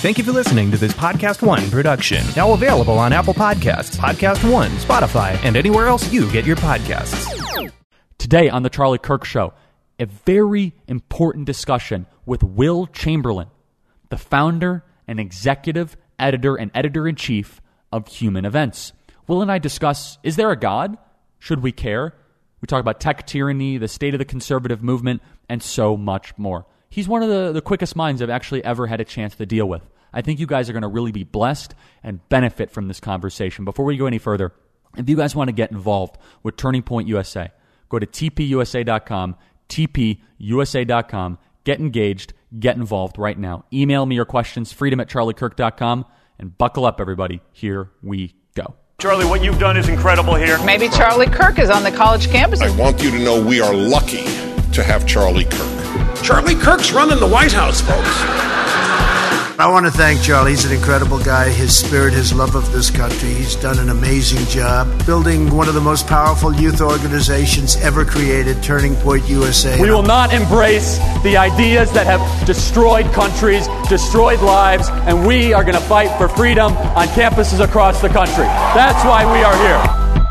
Thank you for listening to this Podcast One production. Now available on Apple Podcasts, Podcast One, Spotify, and anywhere else you get your podcasts. Today on The Charlie Kirk Show, a very important discussion with Will Chamberlain, the founder and executive editor and editor-in-chief of Human Events. Will and I discuss, is there a God? Should we care? We talk about tech tyranny, the state of the conservative movement, and so much more. He's one of the quickest minds I've actually ever had a chance to deal with. I think you guys are going to really be blessed and benefit from this conversation. Before we go any further, if you guys want to get involved with Turning Point USA, go to tpusa.com, tpusa.com, get engaged, get involved right now. Email me your questions, freedom@charliekirk.com, and buckle up, everybody. Here we go. Charlie, what you've done is incredible here. Maybe Charlie Kirk is on the college campus. I want you to know we are lucky to have Charlie Kirk. Charlie Kirk's running the White House, folks. I want to thank Charlie. He's an incredible guy. His spirit, his love of this country. He's done an amazing job building one of the most powerful youth organizations ever created, Turning Point USA. We will not embrace the ideas that have destroyed countries, destroyed lives, and we are going to fight for freedom on campuses across the country. That's why we are here.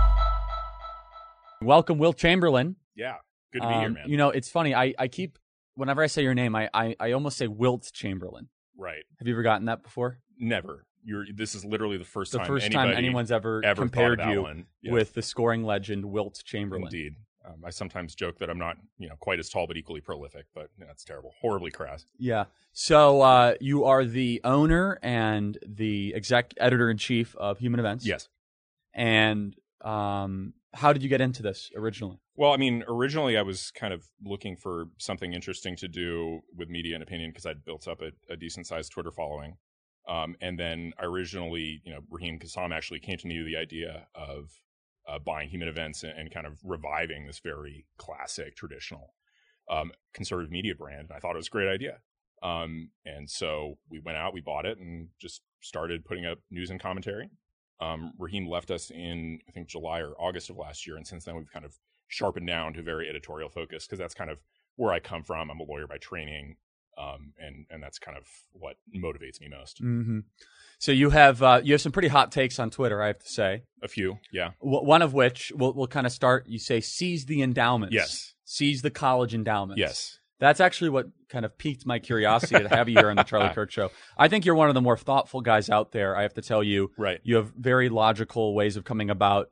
Welcome, Will Chamberlain. Yeah, good to be here, man. You know, it's funny. I keep, whenever I say your name, I almost say Wilt Chamberlain. Right. Have you ever gotten that before? Never. This is literally the first time anyone's ever compared you with the scoring legend Wilt Chamberlain. Indeed. I sometimes joke that I'm not, quite as tall but equally prolific, but that's terrible. Horribly crass. Yeah. So you are the owner and the editor-in-chief of Human Events. Yes. And how did you get into this originally? Well, I mean, originally I was kind of looking for something interesting to do with media and opinion because I'd built up a decent-sized Twitter following. And then I originally, Raheem Kassam actually came to me with the idea of buying Human Events and kind of reviving this very classic, traditional conservative media brand. And I thought it was a great idea. And so we went out, we bought it, and just started putting up news and commentary. Raheem left us in, I think, July or August of last year. And since then, we've kind of sharpened down to very editorial focus because that's kind of where I come from. I'm a lawyer by training. And that's kind of what motivates me most. Mm-hmm. So you have some pretty hot takes on Twitter, I have to say. A few, yeah. One of which we'll kind of start. You say, seize the endowments. Yes. Seize the college endowments. Yes. That's actually what kind of piqued my curiosity to have you here on the Charlie Kirk Show. I think you're one of the more thoughtful guys out there, I have to tell you. Right. You have very logical ways of coming about,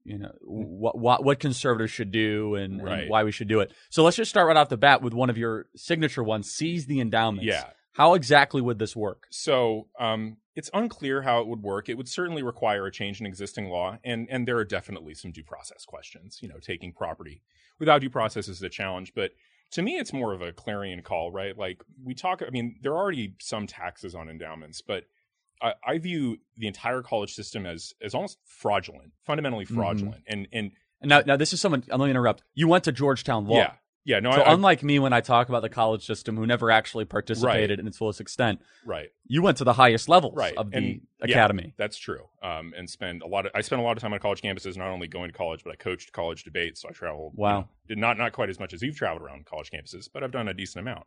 what conservatives should do and why we should do it. So let's just start right off the bat with one of your signature ones, seize the endowments. Yeah. How exactly would this work? So it's unclear how it would work. It would certainly require a change in existing law, and there are definitely some due process questions. Taking property without due process is a challenge, but to me, it's more of a clarion call, right? Like there are already some taxes on endowments, but I view the entire college system as almost fraudulent, fundamentally fraudulent. Mm-hmm. And now this is someone, I'm going to interrupt. You went to Georgetown Law. Yeah. No, so unlike me when I talk about the college system who never actually participated in its fullest extent, right? You went to the highest levels of the academy. Yeah, that's true. And I spent a lot of time on college campuses, not only going to college, but I coached college debates. So I traveled. Wow. Did not quite as much as you've traveled around college campuses, but I've done a decent amount.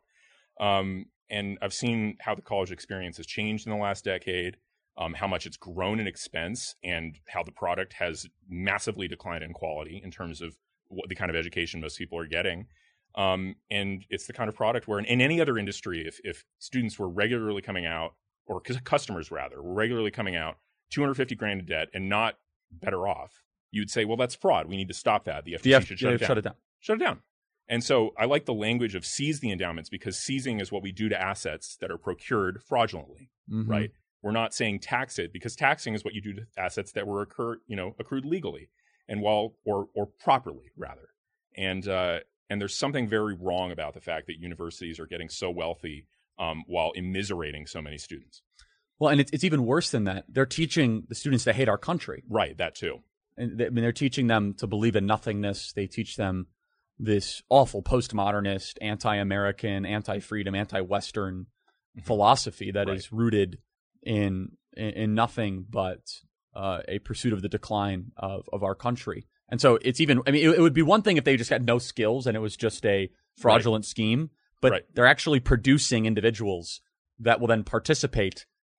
And I've seen how the college experience has changed in the last decade, how much it's grown in expense, and how the product has massively declined in quality in terms of what the kind of education most people are getting. And it's the kind of product where in any other industry, if students were regularly coming out, or customers rather, were regularly coming out $250,000 in debt and not better off, you'd say, well, that's fraud. We need to stop that. The FTC should shut it down. Shut it down. And so I like the language of seize the endowments because seizing is what we do to assets that are procured fraudulently, right? We're not saying tax it because taxing is what you do to assets that were accrued legally and or properly rather. And there's something very wrong about the fact that universities are getting so wealthy while immiserating so many students. Well, and it's even worse than that. They're teaching the students to hate our country. Right, that too. And they're teaching them to believe in nothingness. They teach them this awful postmodernist, anti-American, anti-freedom, anti-Western philosophy that is rooted in nothing but a pursuit of the decline of our country. And so it's even, it would be one thing if they just had no skills and it was just a fraudulent scheme, but they're actually producing individuals that will then participate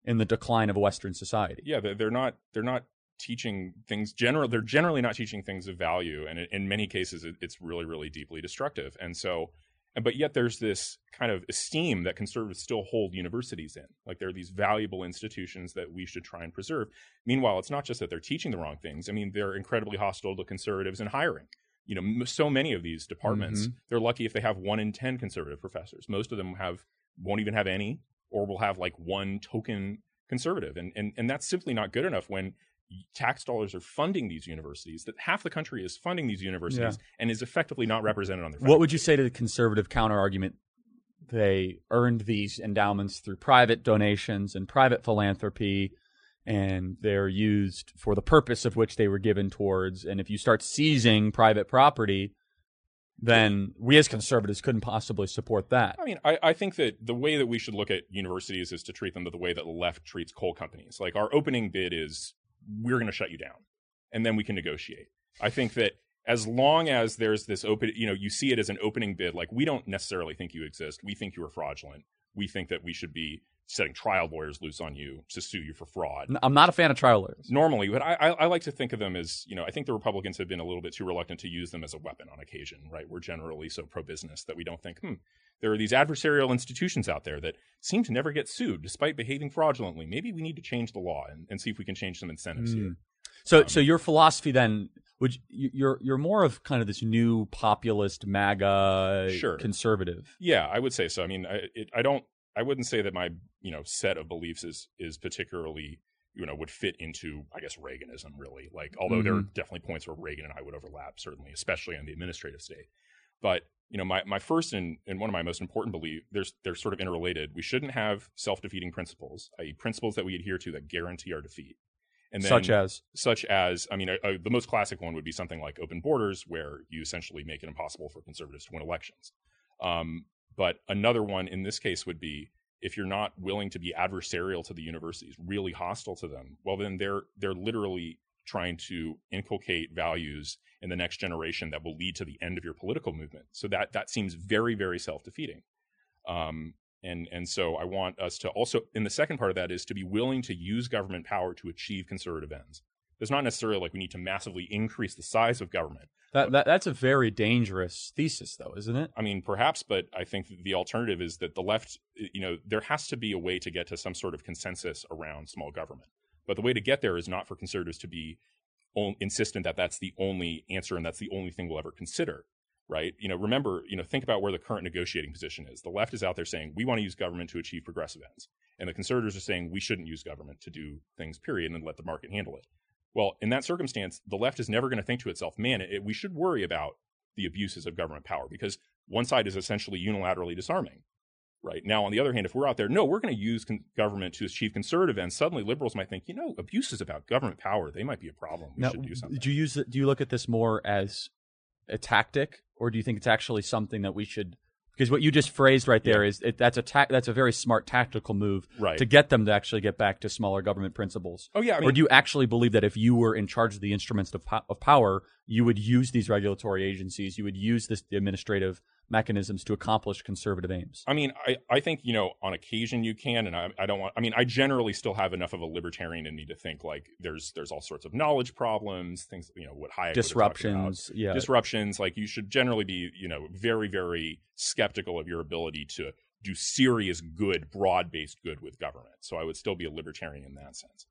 in the decline of Western society. Yeah, they're not teaching things they're generally not teaching things of value, and in many cases it's really, really deeply destructive. And so, but yet there's this kind of esteem that conservatives still hold universities in, like they're these valuable institutions that we should try and preserve. Meanwhile, it's not just that they're teaching the wrong things. I mean, they're incredibly hostile to conservatives in hiring. You know, so many of these departments, they're lucky if they have 1 in 10 conservative professors. Most of them won't even have any, or will have like one token conservative, and that's simply not good enough when tax dollars are funding these universities, that half the country is funding these universities and is effectively not represented on their faculty. What would you say to the conservative counter-argument? They earned these endowments through private donations and private philanthropy, and they're used for the purpose of which they were given towards. And if you start seizing private property, then we as conservatives couldn't possibly support that. I mean, I think that the way that we should look at universities is to treat them the way that the left treats coal companies. Like, our opening bid is, we're going to shut you down, and then we can negotiate. I think that as long as there's this open, you see it as an opening bid, like, we don't necessarily think you exist. We think you are fraudulent. We think that we should be setting trial lawyers loose on you to sue you for fraud. I'm not a fan of trial lawyers. Normally, but I like to think of them as, I think the Republicans have been a little bit too reluctant to use them as a weapon on occasion, right? We're generally so pro-business that we don't think, there are these adversarial institutions out there that seem to never get sued despite behaving fraudulently. Maybe we need to change the law and see if we can change some incentives here. So your philosophy then, you're more of kind of this new populist MAGA conservative. Yeah, I would say so. I mean, I wouldn't say that my set of beliefs is particularly would fit into, I guess, Reaganism, really. Like, although there are definitely points where Reagan and I would overlap, certainly, especially on the administrative state. But my first and one of my most important beliefs, they're sort of interrelated. We shouldn't have self-defeating principles, i.e., principles that we adhere to that guarantee our defeat. And then, such as, I mean, the most classic one would be something like open borders, where you essentially make it impossible for conservatives to win elections. But another one in this case would be, if you're not willing to be adversarial to the universities, really hostile to them, well, then they're literally trying to inculcate values in the next generation that will lead to the end of your political movement. So that seems very, very self-defeating. And so I want us to also, in the second part of that, is to be willing to use government power to achieve conservative ends. It's not necessarily like we need to massively increase the size of government. That's a very dangerous thesis, though, isn't it? I mean, perhaps, but I think the alternative is that the left, there has to be a way to get to some sort of consensus around small government. But the way to get there is not for conservatives to be insistent that that's the only answer and that's the only thing we'll ever consider, right? Remember, think about where the current negotiating position is. The left is out there saying, we want to use government to achieve progressive ends. And the conservatives are saying, we shouldn't use government to do things, period, and let the market handle it. Well, in that circumstance, the left is never going to think to itself, man, we should worry about the abuses of government power, because one side is essentially unilaterally disarming, right? Now, on the other hand, if we're out there, no, we're going to use government to achieve conservative ends, suddenly liberals might think, abuses about government power, they might be a problem. We should do something. Do you look at this more as a tactic, or do you think it's actually something that we should? Because what you just phrased right there is that's a very smart tactical move to get them to actually get back to smaller government principles. Oh, yeah. Or do you actually believe that if you were in charge of the instruments of power, you would use these regulatory agencies, you would use the administrative mechanisms to accomplish conservative aims? I mean, I think, on occasion you can, and I generally still have enough of a libertarian in me to think like there's all sorts of knowledge problems, things, what Hayek disruptions, disruptions. Like, you should generally be, very, very skeptical of your ability to do serious good, broad-based good with government. So I would still be a libertarian in that sense.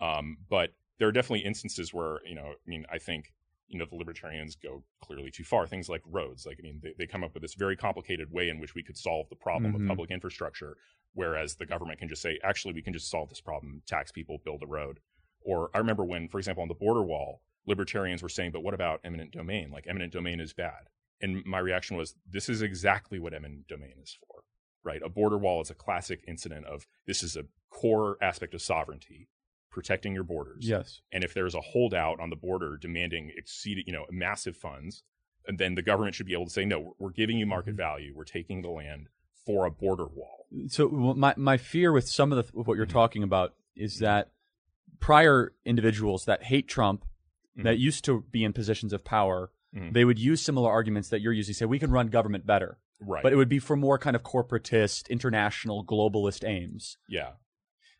But there are definitely instances where, I think, the libertarians go clearly too far. Things like roads. They come up with this very complicated way in which we could solve the problem of public infrastructure, whereas the government can just say, actually, we can just solve this problem, tax people, build a road. Or I remember when, for example, on the border wall, libertarians were saying, but what about eminent domain? Like, eminent domain is bad. And my reaction was, this is exactly what eminent domain is for, right? A border wall is a classic incident of, this is a core aspect of sovereignty, protecting your borders. Yes. And if there's a holdout on the border demanding massive funds, and then the government should be able to say, no, we're giving you market value. We're taking the land for a border wall. So my fear with some of what you're talking about is that prior individuals that hate Trump, that used to be in positions of power, they would use similar arguments that you're using, say, we can run government better. Right. But it would be for more kind of corporatist, international, globalist aims. Yeah.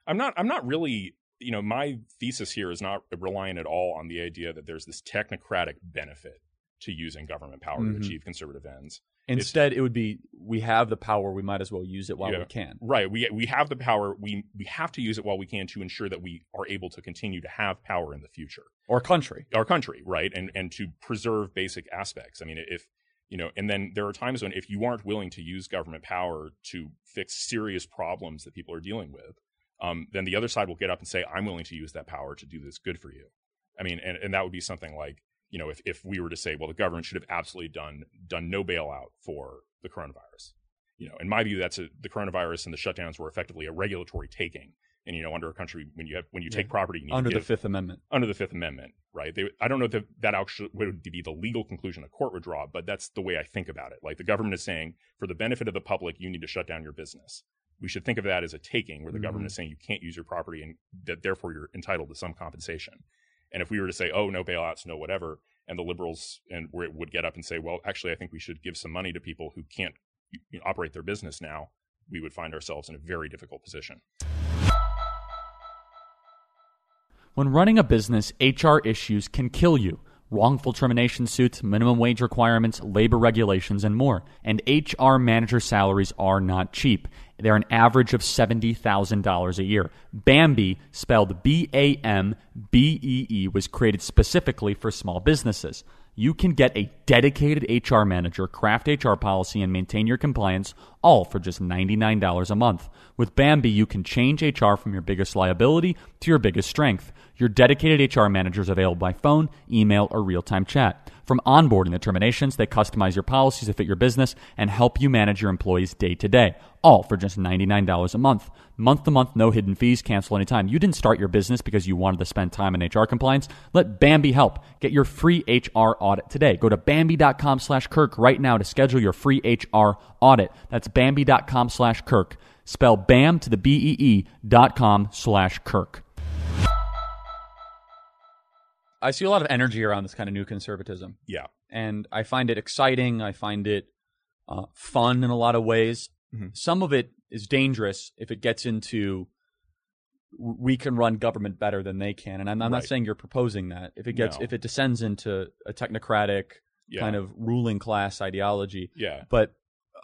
I'm not really, my thesis here is not relying at all on the idea that there's this technocratic benefit to using government power to achieve conservative ends. Instead, it would be, we have the power, we might as well use it while we can. Right. We have the power. We have to use it while we can to ensure that we are able to continue to have power in the future. Our country, right? And to preserve basic aspects. I mean, if, and then there are times when if you aren't willing to use government power to fix serious problems that people are dealing with, then the other side will get up and say, I'm willing to use that power to do this good for you. I mean, and that would be something like, if we were to say, well, the government should have absolutely done no bailout for the coronavirus. In my view, the coronavirus and the shutdowns were effectively a regulatory taking. And, under a country, when you take property, you need under to give, the Fifth Amendment. Under the Fifth Amendment, right? I don't know if that actually would be the legal conclusion a court would draw, but that's the way I think about it. Like the government is saying, for the benefit of the public, you need to shut down your business. We should think of that as a taking, where the government is saying you can't use your property and that therefore you're entitled to some compensation. And if we were to say, oh, no bailouts, no whatever, and the liberals would get up and say, well, actually, I think we should give some money to people who can't operate their business now, we would find ourselves in a very difficult position. When running a business, HR issues can kill you. Wrongful termination suits, minimum wage requirements, labor regulations, and more. And HR manager salaries are not cheap. They're an average of $70,000 a year. Bambee, spelled B-A-M-B-E-E, was created specifically for small businesses. You can get a dedicated HR manager, craft HR policy, and maintain your compliance, all for just $99 a month. With Bambee, you can change HR from your biggest liability to your biggest strength. Your dedicated HR manager is available by phone, email, or real-time chat. From onboarding to terminations, they customize your policies to fit your business and help you manage your employees day to day, all for just $99 a month. Month to month, no hidden fees, cancel anytime. You didn't start your business because you wanted to spend time in HR compliance. Let Bambee help. Get your free HR audit today. Go to Bambee.com/Kirk right now to schedule your free HR audit. That's Bambee.com/Kirk. Spell BAM to the BEE.com/Kirk. I see a lot of energy around this kind of new conservatism. Yeah. And I find it exciting. I find it fun in a lot of ways. Mm-hmm. Some of it is dangerous if it gets into we can run government better than they can. And I'm not saying you're proposing that. If it descends into a technocratic kind of ruling class ideology. Yeah. But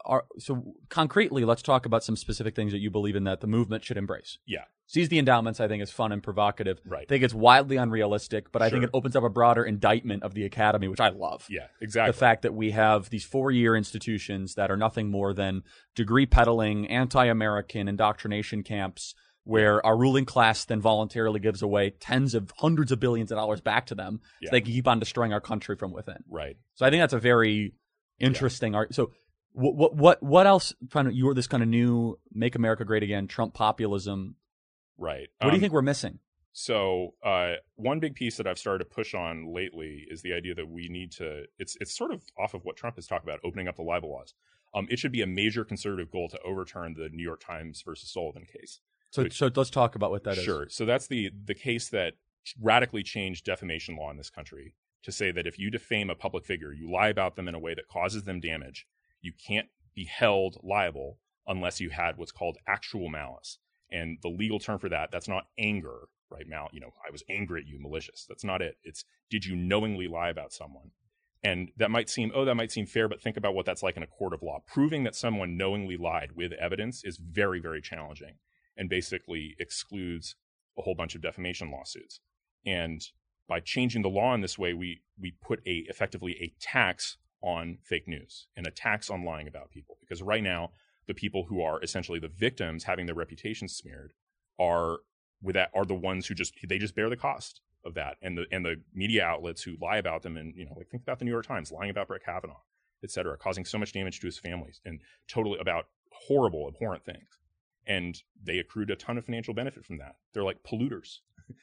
so concretely, let's talk about some specific things that you believe in that the movement should embrace. Yeah. Seize the endowments, I think, is fun and provocative. Right. I think it's wildly unrealistic, but I think it opens up a broader indictment of the academy, which I love. Yeah, exactly. The fact that we have these 4-year institutions that are nothing more than degree peddling, anti-American indoctrination camps where our ruling class then voluntarily gives away hundreds of billions of dollars back to them so they can keep on destroying our country from within. Right. So I think that's a very interesting art. So what else, you're this kind of new Make America Great Again, Trump populism. Right. What do you think we're missing? So one big piece that I've started to push on lately is the idea that we need to, it's sort of off of what Trump has talked about, opening up the libel laws. It should be a major conservative goal to overturn the New York Times versus Sullivan case. So let's talk about what that is. Sure. So that's the case that radically changed defamation law in this country to say that if you defame a public figure, you lie about them in a way that causes them damage, you can't be held liable unless you had what's called actual malice. And the legal term for that's not anger, right? I was angry at you, malicious. That's not it. It's, did you knowingly lie about someone? And that might seem fair, but think about what that's like in a court of law. Proving that someone knowingly lied with evidence is very, very challenging and basically excludes a whole bunch of defamation lawsuits. And by changing the law in this way, we put effectively a tax on fake news and a tax on lying about people. Because right now, the people who are essentially the victims having their reputations smeared are the ones who just bear the cost of that, and the media outlets who lie about them, and think about the New York Times lying about Brett Kavanaugh, et cetera, causing so much damage to his family and totally about horrible, abhorrent things, and they accrued a ton of financial benefit from that. They're like polluters,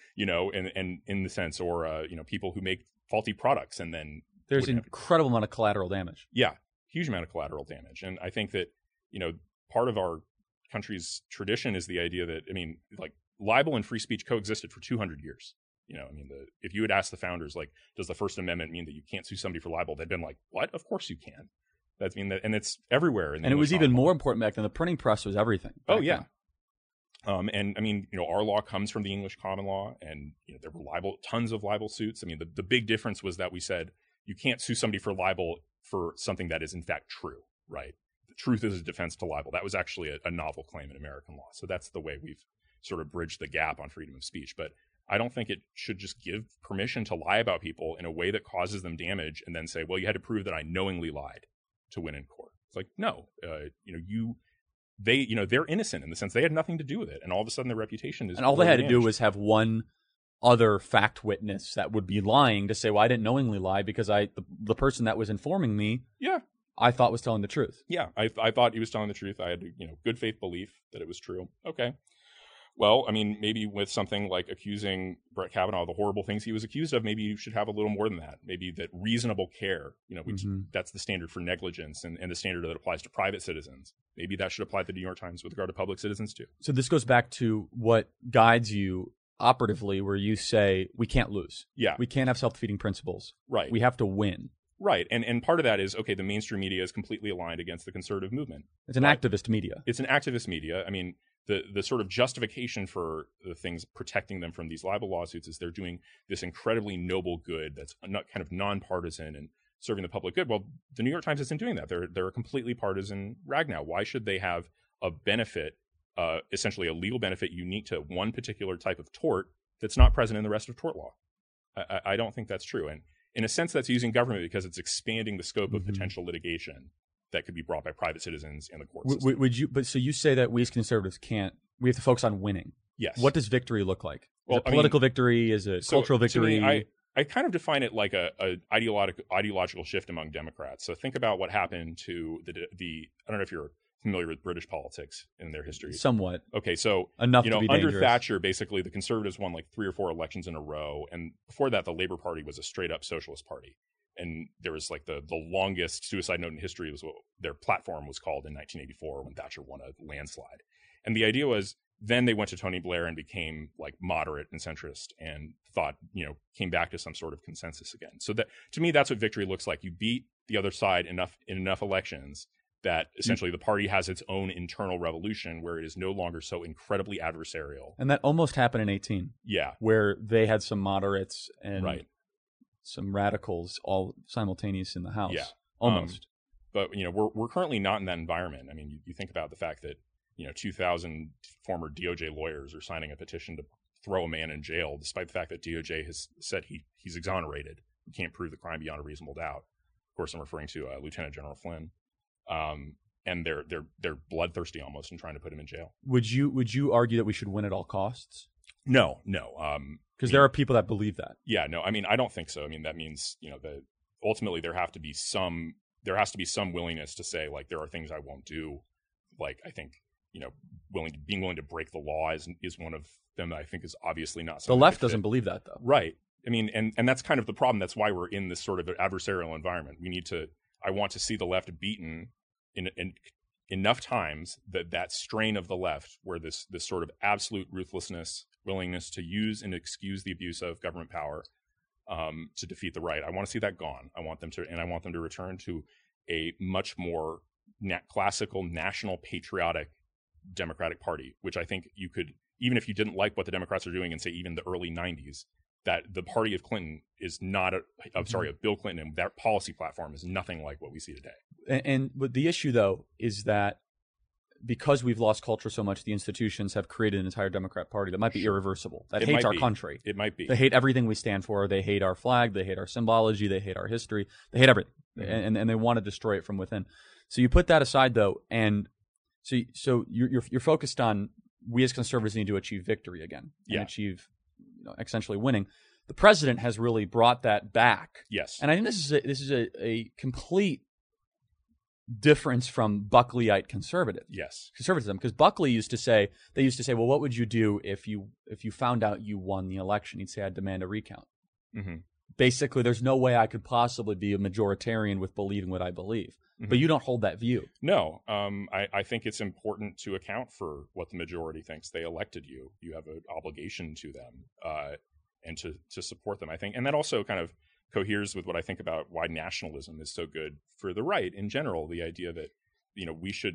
and in the sense, or people who make faulty products and then there's an incredible amount of collateral damage. Yeah, huge amount of collateral damage, and I think that part of our country's tradition is the idea that, libel and free speech coexisted for 200 years. If you had asked the founders, does the First Amendment mean that you can't sue somebody for libel? They'd been like, what? Of course you can. And it's everywhere. And it was even more important back then. The printing press was everything. Oh, yeah. And I mean, our law comes from the English common law, and there were tons of libel suits. I mean, the big difference was that we said you can't sue somebody for libel for something that is in fact true, right? The truth is a defense to libel. That was actually a novel claim in American law. So that's the way we've sort of bridged the gap on freedom of speech. But I don't think it should just give permission to lie about people in a way that causes them damage and then say, well, you had to prove that I knowingly lied to win in court. It's like, no, they're innocent in the sense they had nothing to do with it, and all of a sudden their reputation is. And all they had to do was have one other fact witness that would be lying to say, "Well, I didn't knowingly lie because the person that was informing me, I thought was telling the truth." Yeah, I thought he was telling the truth. I had good faith belief that it was true. Okay, well, I mean, maybe with something like accusing Brett Kavanaugh of the horrible things he was accused of, maybe you should have a little more than that. Maybe that reasonable care, which that's the standard for negligence and the standard that applies to private citizens. Maybe that should apply to the New York Times with regard to public citizens too. So this goes back to what guides you operatively, where you say we can't lose. Yeah. We can't have self-defeating principles. Right. We have to win. Right. And part of that is, okay, the mainstream media is completely aligned against the conservative movement. It's an activist media. It's an activist media. I mean, the sort of justification for the things protecting them from these libel lawsuits is they're doing this incredibly noble good that's not kind of nonpartisan and serving the public good. Well, the New York Times isn't doing that. They're a completely partisan rag now. Why should they have a benefit, essentially a legal benefit unique to one particular type of tort that's not present in the rest of tort law? I don't think that's true. And in a sense, that's using government because it's expanding the scope of potential litigation that could be brought by private citizens in the court system. So you say that we as conservatives we have to focus on winning. Yes. What does victory look like? Well, is it political victory? Is it cultural victory? To me, I kind of define it like a ideological shift among Democrats. So think about what happened to the I don't know if you're familiar with British politics in their history. Somewhat. Okay, so enough to be under dangerous. Thatcher, basically the Conservatives won like 3 or 4 elections in a row, and before that, the Labour Party was a straight up socialist party. And there was like the longest suicide note in history was what their platform was called in 1984 when Thatcher won a landslide. And the idea was then they went to Tony Blair and became like moderate and centrist and thought, came back to some sort of consensus again. So that to me, that's what victory looks like. You beat the other side in enough elections that essentially the party has its own internal revolution where it is no longer so incredibly adversarial. And that almost happened in 2018. Yeah. Where they had some moderates and some radicals all simultaneous in the House. Yeah. Almost. But, we're currently not in that environment. I mean, you think about the fact that, 2,000 former DOJ lawyers are signing a petition to throw a man in jail, despite the fact that DOJ has said he's exonerated. You can't prove the crime beyond a reasonable doubt. Of course, I'm referring to Lieutenant General Flynn. And they're bloodthirsty almost in trying to put him in jail. Would you argue that we should win at all costs? No. Because there are people that believe that. Yeah, no. I mean, I don't think so. I mean, that means that ultimately there has to be some willingness to say like there are things I won't do. Like I think being willing to break the law is one of them that I think is obviously not something. The left doesn't believe that though. Right. I mean, and that's kind of the problem. That's why we're in this sort of adversarial environment. I want to see the left beaten in enough times that strain of the left, where this sort of absolute ruthlessness, willingness to use and excuse the abuse of government power to defeat the right. I want to see that gone. I want them to return to a much more classical, national, patriotic Democratic Party, which I think you could, even if you didn't like what the Democrats are doing in, say, even the early 90s, that the party of Clinton is not of Bill Clinton, and that policy platform is nothing like what we see today. But the issue, though, is that because we've lost culture so much, the institutions have created an entire Democrat Party that might be irreversible, that hates our country. It might be. They hate everything we stand for. They hate our flag. They hate our symbology. They hate our history. They hate everything, and they want to destroy it from within. So you put that aside, though, and so you're focused on we as conservatives need to achieve victory again and achieve essentially winning. The president has really brought that back. Yes, and I think this is a complete difference from Buckleyite conservatism, because Buckley used to say, well, what would you do if you found out you won the election? He'd say, I'd demand a recount. Mm-hmm. Basically, there's no way I could possibly be a majoritarian with believing what I believe. Mm-hmm. But you don't hold that view. No, I think it's important to account for what the majority thinks. They elected you. You have an obligation to them and to support them, I think. And that also kind of coheres with what I think about why nationalism is so good for the right in general. The idea that we should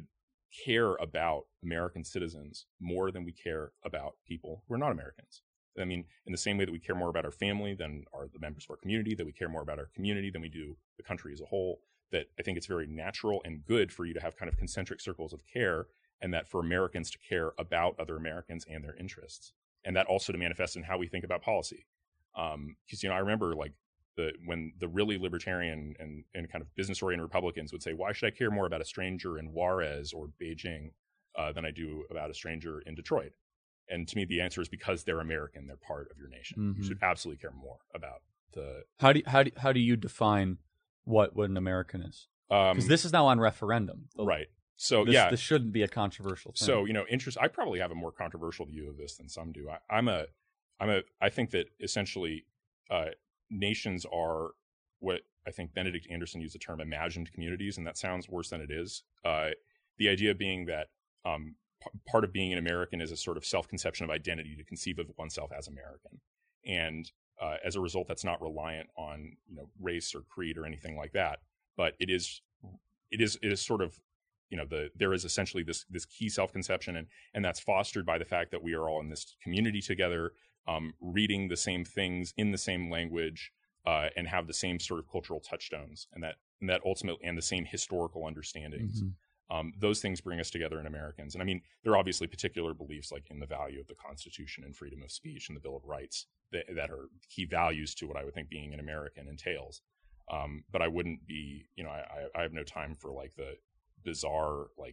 care about American citizens more than we care about people who are not Americans. I mean, in the same way that we care more about our family than the members of our community, that we care more about our community than we do the country as a whole, that I think it's very natural and good for you to have kind of concentric circles of care, and that for Americans to care about other Americans and their interests. And that also to manifest in how we think about policy. Because, I remember when the really libertarian and kind of business-oriented Republicans would say, why should I care more about a stranger in Juarez or Beijing than I do about a stranger in Detroit? And to me, the answer is because they're American, they're part of your nation. Mm-hmm. You should absolutely care more about the. How do you define what an American is? Because this is now on referendum, right? So this shouldn't be a controversial thing. So I probably have a more controversial view of this than some do. I think that essentially nations are what I think Benedict Anderson used the term imagined communities, and that sounds worse than it is. The idea being that part of being an American is a sort of self-conception of identity to conceive of oneself as American. And as a result, that's not reliant on race or creed or anything like that. But it is sort of, there is essentially this key self-conception, and that's fostered by the fact that we are all in this community together, reading the same things in the same language, and have the same sort of cultural touchstones, and that ultimately, and the same historical understandings. Mm-hmm. Those things bring us together in Americans. And I mean, there are obviously particular beliefs like in the value of the Constitution and freedom of speech and the Bill of Rights that are key values to what I would think being an American entails. But I wouldn't be, I have no time for like the bizarre, like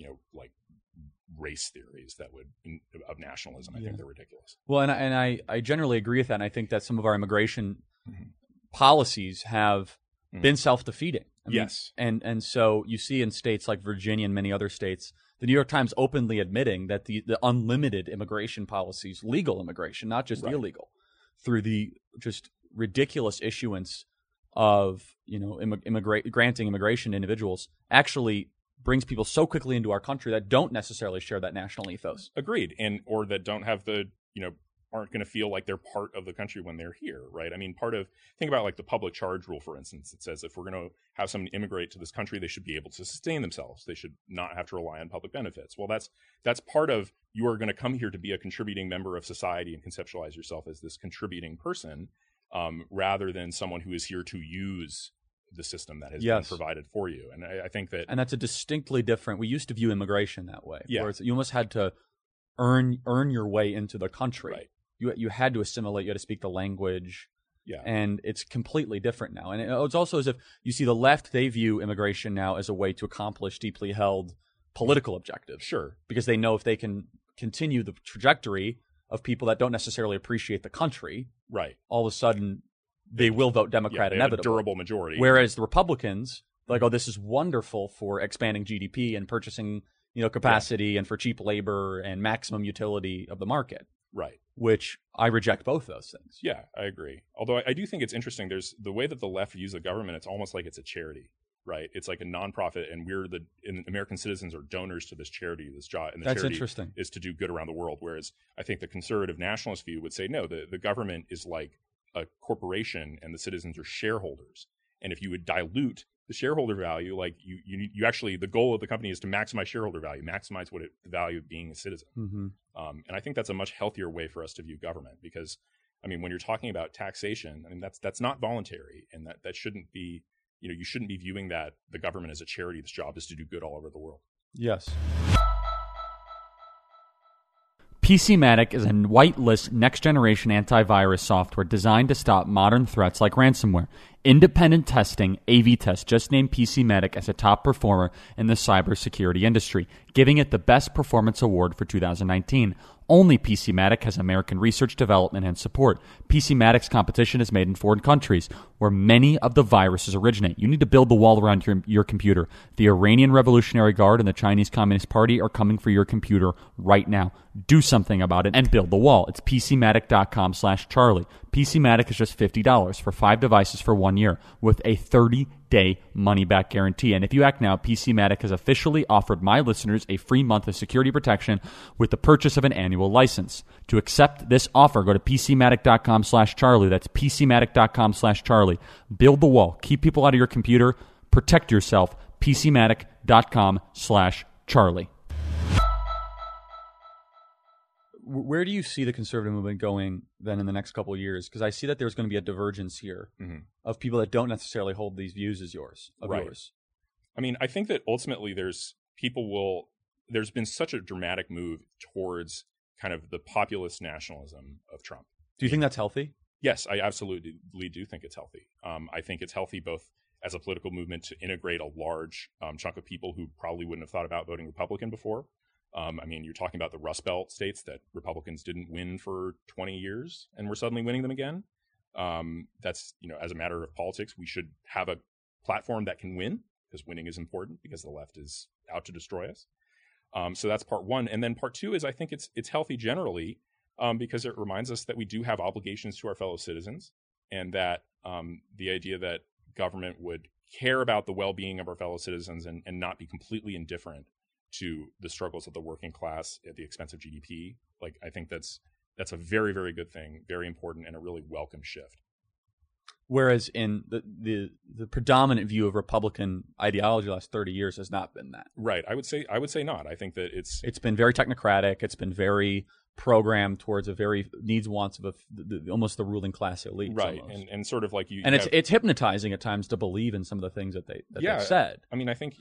race theories of nationalism. I think they're ridiculous. Well, and I generally agree with that. And I think that some of our immigration policies have been self-defeating. Yes. And so you see in states like Virginia and many other states, the New York Times openly admitting that the unlimited immigration policies, legal immigration, not just illegal, through the just ridiculous issuance of, granting immigration to individuals actually brings people so quickly into our country that don't necessarily share that national ethos. Agreed. Or that don't have aren't going to feel like they're part of the country when they're here, right? I mean, think about like the public charge rule, for instance. It says if we're going to have someone immigrate to this country, they should be able to sustain themselves. They should not have to rely on public benefits. Well, that's part of, you are going to come here to be a contributing member of society and conceptualize yourself as this contributing person, rather than someone who is here to use the system that has been provided for you. And I think that... And that's a distinctly different... We used to view immigration that way. Yeah. Where you almost had to earn your way into the country. Right. You had to assimilate, you had to speak the language, Yeah. And it's completely different now. And it's also as if you see the left, they view immigration now as a way to accomplish deeply held political objectives. Sure. Because they know if they can continue the trajectory of people that don't necessarily appreciate the country, right, all of a sudden they will vote Democrat inevitably. Have a durable majority. Whereas the Republicans, like, oh, this is wonderful for expanding GDP and purchasing, capacity and for cheap labor and maximum utility of the market. Right. Which I reject both those things. Yeah, I agree. Although I do think it's interesting. There's the way that the left views the government. It's almost like it's a charity, right? It's like a nonprofit, and American citizens are donors to this charity, this job, and the That's charity interesting. is to do good around the world. Whereas I think the conservative nationalist view would say, no, the government is like a corporation, and the citizens are shareholders. And if you would dilute the shareholder value, like you actually, the goal of the company is to maximize shareholder value, maximize the value of being a citizen. Mm-hmm. And I think that's a much healthier way for us to view government, because, I mean, when you're talking about taxation, I mean, that's not voluntary, and that shouldn't be, you shouldn't be viewing that the government as a charity. Its job is to do good all over the world. Yes. PCmatic is a whitelist next-generation antivirus software designed to stop modern threats like ransomware. Independent testing, AV-Test, just named PCmatic as a top performer in the cybersecurity industry, giving it the Best Performance Award for 2019. Only PCmatic has American research, development, and support. PCmatic's competition is made in foreign countries, where many of the viruses originate. You need to build the wall around your computer. The Iranian Revolutionary Guard and the Chinese Communist Party are coming for your computer right now. Do something about it and build the wall. It's PCmatic.com/Charlie. PCmatic is just $50 for 5 devices for 1 year with a 30-day money-back guarantee. And if you act now, PCmatic has officially offered my listeners a free month of security protection with the purchase of an annual license. To accept this offer, go to PCmatic.com/Charlie. That's PCmatic.com/Charlie. Build the wall. Keep people out of your computer. Protect yourself. PCmatic.com/Charlie. Charlie. Where do you see the conservative movement going then in the next couple of years? Because I see that there's going to be a divergence here of people that don't necessarily hold these views as yours. I mean, I think that ultimately there's been such a dramatic move towards kind of the populist nationalism of Trump. Do you think that's healthy? Yes, I absolutely do think it's healthy. I think it's healthy both as a political movement to integrate a large chunk of people who probably wouldn't have thought about voting Republican before. I mean, you're talking about the Rust Belt states that Republicans didn't win for 20 years and we're suddenly winning them again. That's, as a matter of politics, we should have a platform that can win, because winning is important because the left is out to destroy us. So that's part one. And then part two is I think it's healthy generally because it reminds us that we do have obligations to our fellow citizens, and that the idea that government would care about the well-being of our fellow citizens and not be completely indifferent to the struggles of the working class at the expense of GDP. Like, I think that's a very, very good thing, very important, and a really welcome shift. Whereas in the predominant view of Republican ideology the last 30 years has not been that. Right. I would say not. I think that it's been very technocratic. It's been very programmed towards a very needs wants of almost the ruling class elite. Right. And sort of like it's hypnotizing at times to believe in some of the things that they've said. I think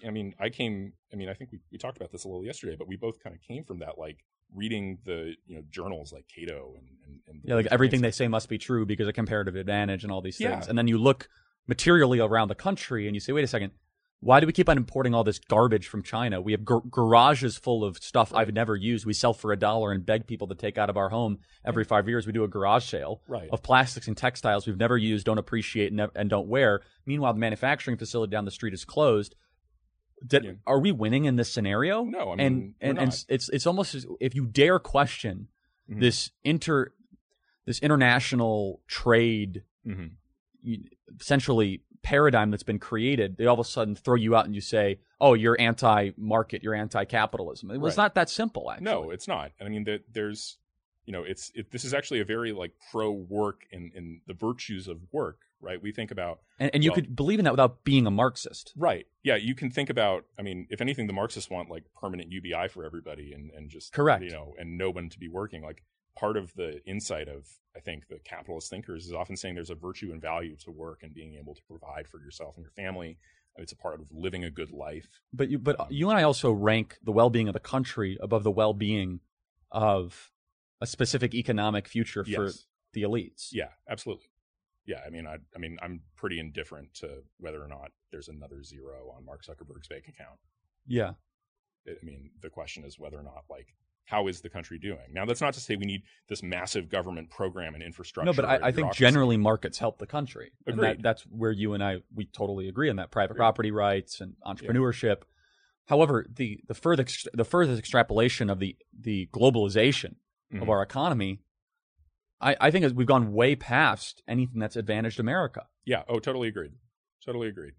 we talked about this a little yesterday, but we both kind of came from that, like reading the journals like Cato and like everything they say must be true because of comparative advantage and all these things. And then you look materially around the country and you say, wait a second, why do we keep on importing all this garbage from China? We have garages full of stuff I've never used. We sell for $1 and beg people to take out of our home every 5 years. We do a garage sale of plastics and textiles we've never used, don't appreciate, and don't wear. Meanwhile, the manufacturing facility down the street is closed. Are we winning in this scenario? No, I mean, and it's almost as if you dare question this international trade, essentially paradigm that's been created, they all of a sudden throw you out and you say, oh, you're anti-market, you're anti-capitalism. It's not that simple, actually. No, it's not. I mean, there's, this is actually a very like pro-work in the virtues of work, right? We think about... And you could believe in that without being a Marxist. Right. Yeah, you can think about, I mean, if anything, the Marxists want like permanent UBI for everybody and just... Correct. And no one to be working. Like, part of the insight of, I think, the capitalist thinkers is often saying there's a virtue and value to work and being able to provide for yourself and your family. It's a part of living a good life. But you and I also rank the well-being of the country above the well-being of a specific economic future for the elites. Yeah, absolutely. Yeah, I mean, I'm pretty indifferent to whether or not there's another zero on Mark Zuckerberg's bank account. Yeah. I mean, the question is whether or not, like, how is the country doing? Now, that's not to say we need this massive government program and infrastructure. No, but I think generally markets help the country. Agreed. And that's where you and we totally agree on that, private property rights and entrepreneurship. Yeah. However, the furthest extrapolation of the globalization of our economy, I think we've gone way past anything that's advantaged America. Yeah. Oh, totally agreed. Totally agreed.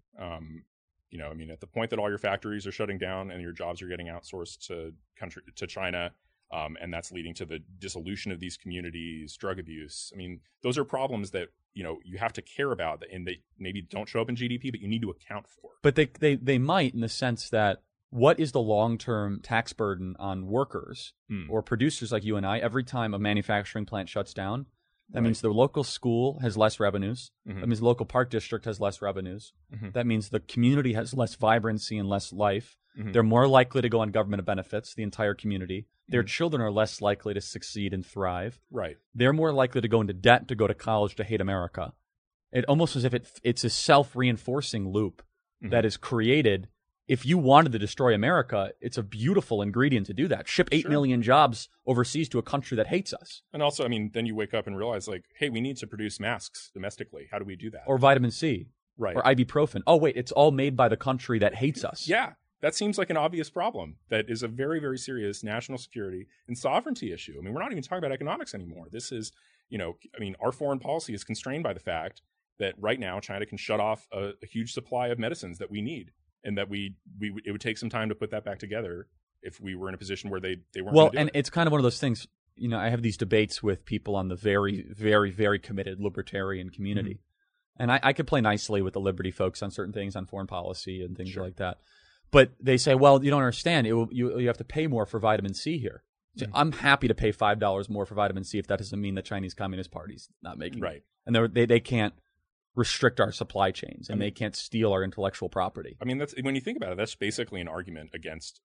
I mean, at the point that all your factories are shutting down and your jobs are getting outsourced to China, and that's leading to the dissolution of these communities, drug abuse. I mean, those are problems that, you have to care about, and they maybe don't show up in GDP, but you need to account for. But they might, in the sense that, what is the long-term tax burden on workers or producers like you and I every time a manufacturing plant shuts down? That means the local school has less revenues. That means the local park district has less revenues. That means the community has less vibrancy and less life. They're more likely to go on government benefits, the entire community. Their children are less likely to succeed and thrive. Right. They're more likely to go into debt, to go to college, to hate America. It almost as if it's a self-reinforcing loop that is created. If you wanted to destroy America, it's a beautiful ingredient to do that. Ship 8 million jobs overseas to a country that hates us. And also, I mean, then you wake up and realize, like, hey, we need to produce masks domestically. How do we do that? Or vitamin C. Right. Or ibuprofen. Oh, wait, it's all made by the country that hates us. Yeah. That seems like an obvious problem that is a very, very serious national security and sovereignty issue. I mean, we're not even talking about economics anymore. This is, our foreign policy is constrained by the fact that right now China can shut off a huge supply of medicines that we need. And that it would take some time to put that back together if we were in a position where they weren't. Well, and it's kind of one of those things. I have these debates with people on the very, very, very committed libertarian community, and I could play nicely with the liberty folks on certain things, on foreign policy and things like that. But they say, well, you don't understand. You have to pay more for vitamin C here. So I'm happy to pay $5 more for vitamin C if that doesn't mean the Chinese Communist Party's not making it. And they can't restrict our supply chains, and they can't steal our intellectual property. I mean, that's when you think about it, that's basically an argument against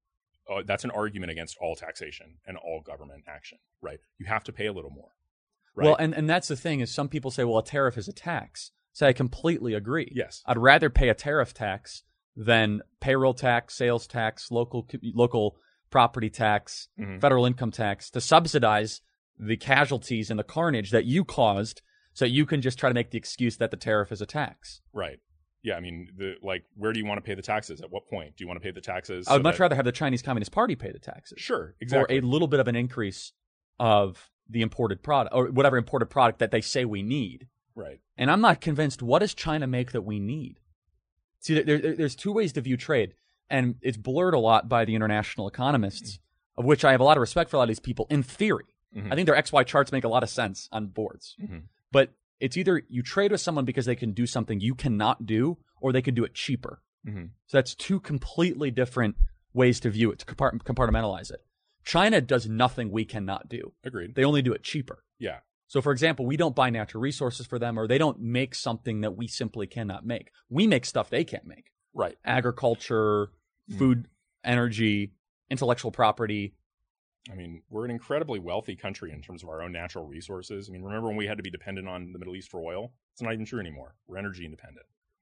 all taxation and all government action, right? You have to pay a little more. Right? Well, and that's the thing is some people say, well, a tariff is a tax. So I completely agree. Yes. I'd rather pay a tariff tax than payroll tax, sales tax, local property tax, federal income tax to subsidize the casualties and the carnage that you caused so you can just try to make the excuse that the tariff is a tax. Right. Yeah, I mean, where do you want to pay the taxes? At what point? Do you want to pay the taxes? I would much rather have the Chinese Communist Party pay the taxes. Sure, exactly. For a little bit of an increase of the imported product, or whatever imported product that they say we need. Right. And I'm not convinced, what does China make that we need? See, there's two ways to view trade. And it's blurred a lot by the international economists, of which I have a lot of respect for a lot of these people in theory. I think their XY charts make a lot of sense on boards. But it's either you trade with someone because they can do something you cannot do, or they can do it cheaper. So that's two completely different ways to view it, to compartmentalize it. China does nothing we cannot do. Agreed. They only do it cheaper. Yeah. So, for example, we don't buy natural resources for them, or they don't make something that we simply cannot make. We make stuff they can't make. Right. Agriculture, food, energy, intellectual property. I mean, we're an incredibly wealthy country in terms of our own natural resources. I mean, remember when we had to be dependent on the Middle East for oil? It's not even true anymore. We're energy independent.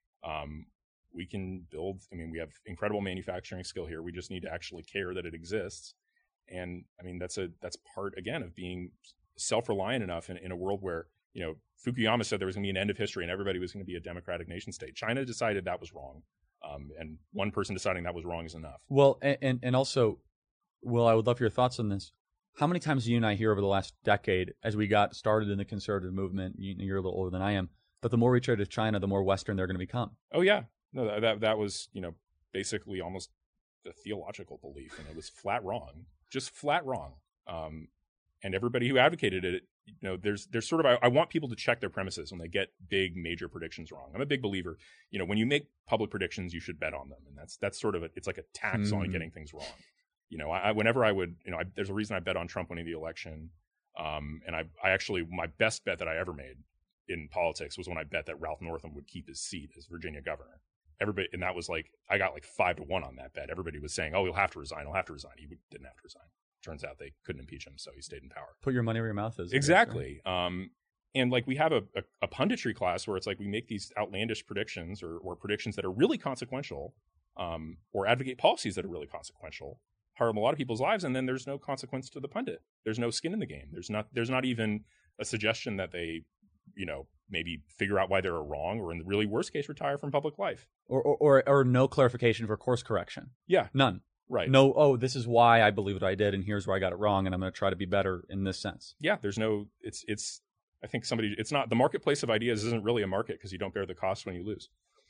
We can build, I mean, we have incredible manufacturing skill here. We just need to actually care that it exists. And I mean, that's part, again, of being self-reliant enough in a world where, you know, Fukuyama said there was going to be an end of history and everybody was going to be a democratic nation state. China decided that was wrong. And one person deciding that was wrong is enough. Well, and also, Will, I would love your thoughts on this. How many times do you and I hear over the last decade, as we got started in the conservative movement, you're a little older than I am, but the more we trade with China, the more Western they're going to become. Oh, yeah. No, that was, you know, basically almost a theological belief, and it was flat wrong, just flat wrong. And everybody who advocated it, you know, there's sort of, I want people to check their premises when they get big major predictions wrong. I'm a big believer, you know, when you make public predictions, you should bet on them. And that's sort of it's like a tax on getting things wrong. You know, whenever I would, you know, there's a reason I bet on Trump winning the election. And I actually, my best bet that I ever made in politics was when I bet that Ralph Northam would keep his seat as Virginia governor. Everybody, and that was like, I got like 5-1 on that bet. Everybody was saying, oh, he'll have to resign. He didn't have to resign. Turns out they couldn't impeach him, so he stayed in power. Put your money where your mouth is. Exactly. Right? And like we have a punditry class where it's like we make these outlandish predictions or predictions that are really consequential, or advocate policies that are really consequential, harm a lot of people's lives, and then there's no consequence to the pundit. There's no skin in the game. There's not even a suggestion that they, you know, maybe figure out why they're wrong, or in the really worst case, retire from public life. Or no clarification for course correction. Yeah. None. Right. No, oh, this is why I believe what I did, and here's where I got it wrong, and I'm going to try to be better in this sense. Yeah, there's no, I think it's not, the marketplace of ideas isn't really a market because you don't bear the cost when you lose.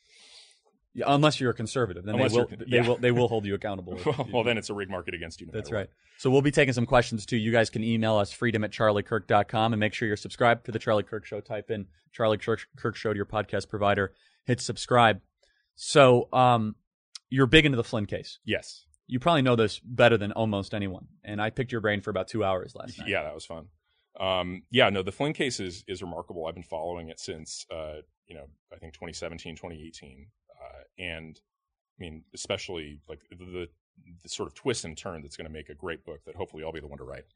Yeah, unless you're a conservative, then they will hold you accountable. Well, then it's a rigged market against you. That's right. So we'll be taking some questions too. You guys can email us freedom@charliekirk.com and make sure you're subscribed to the Charlie Kirk Show. Type in Charlie Kirk Show to your podcast provider. Hit subscribe. So you're big into the Flynn case. Yes. You probably know this better than almost anyone. And I picked your brain for about 2 hours last night. Yeah, that was fun. The Flynn case is remarkable. I've been following it since, I think 2017, 2018. And I mean, especially like the sort of twist and turn that's going to make a great book that hopefully I'll be the one to write.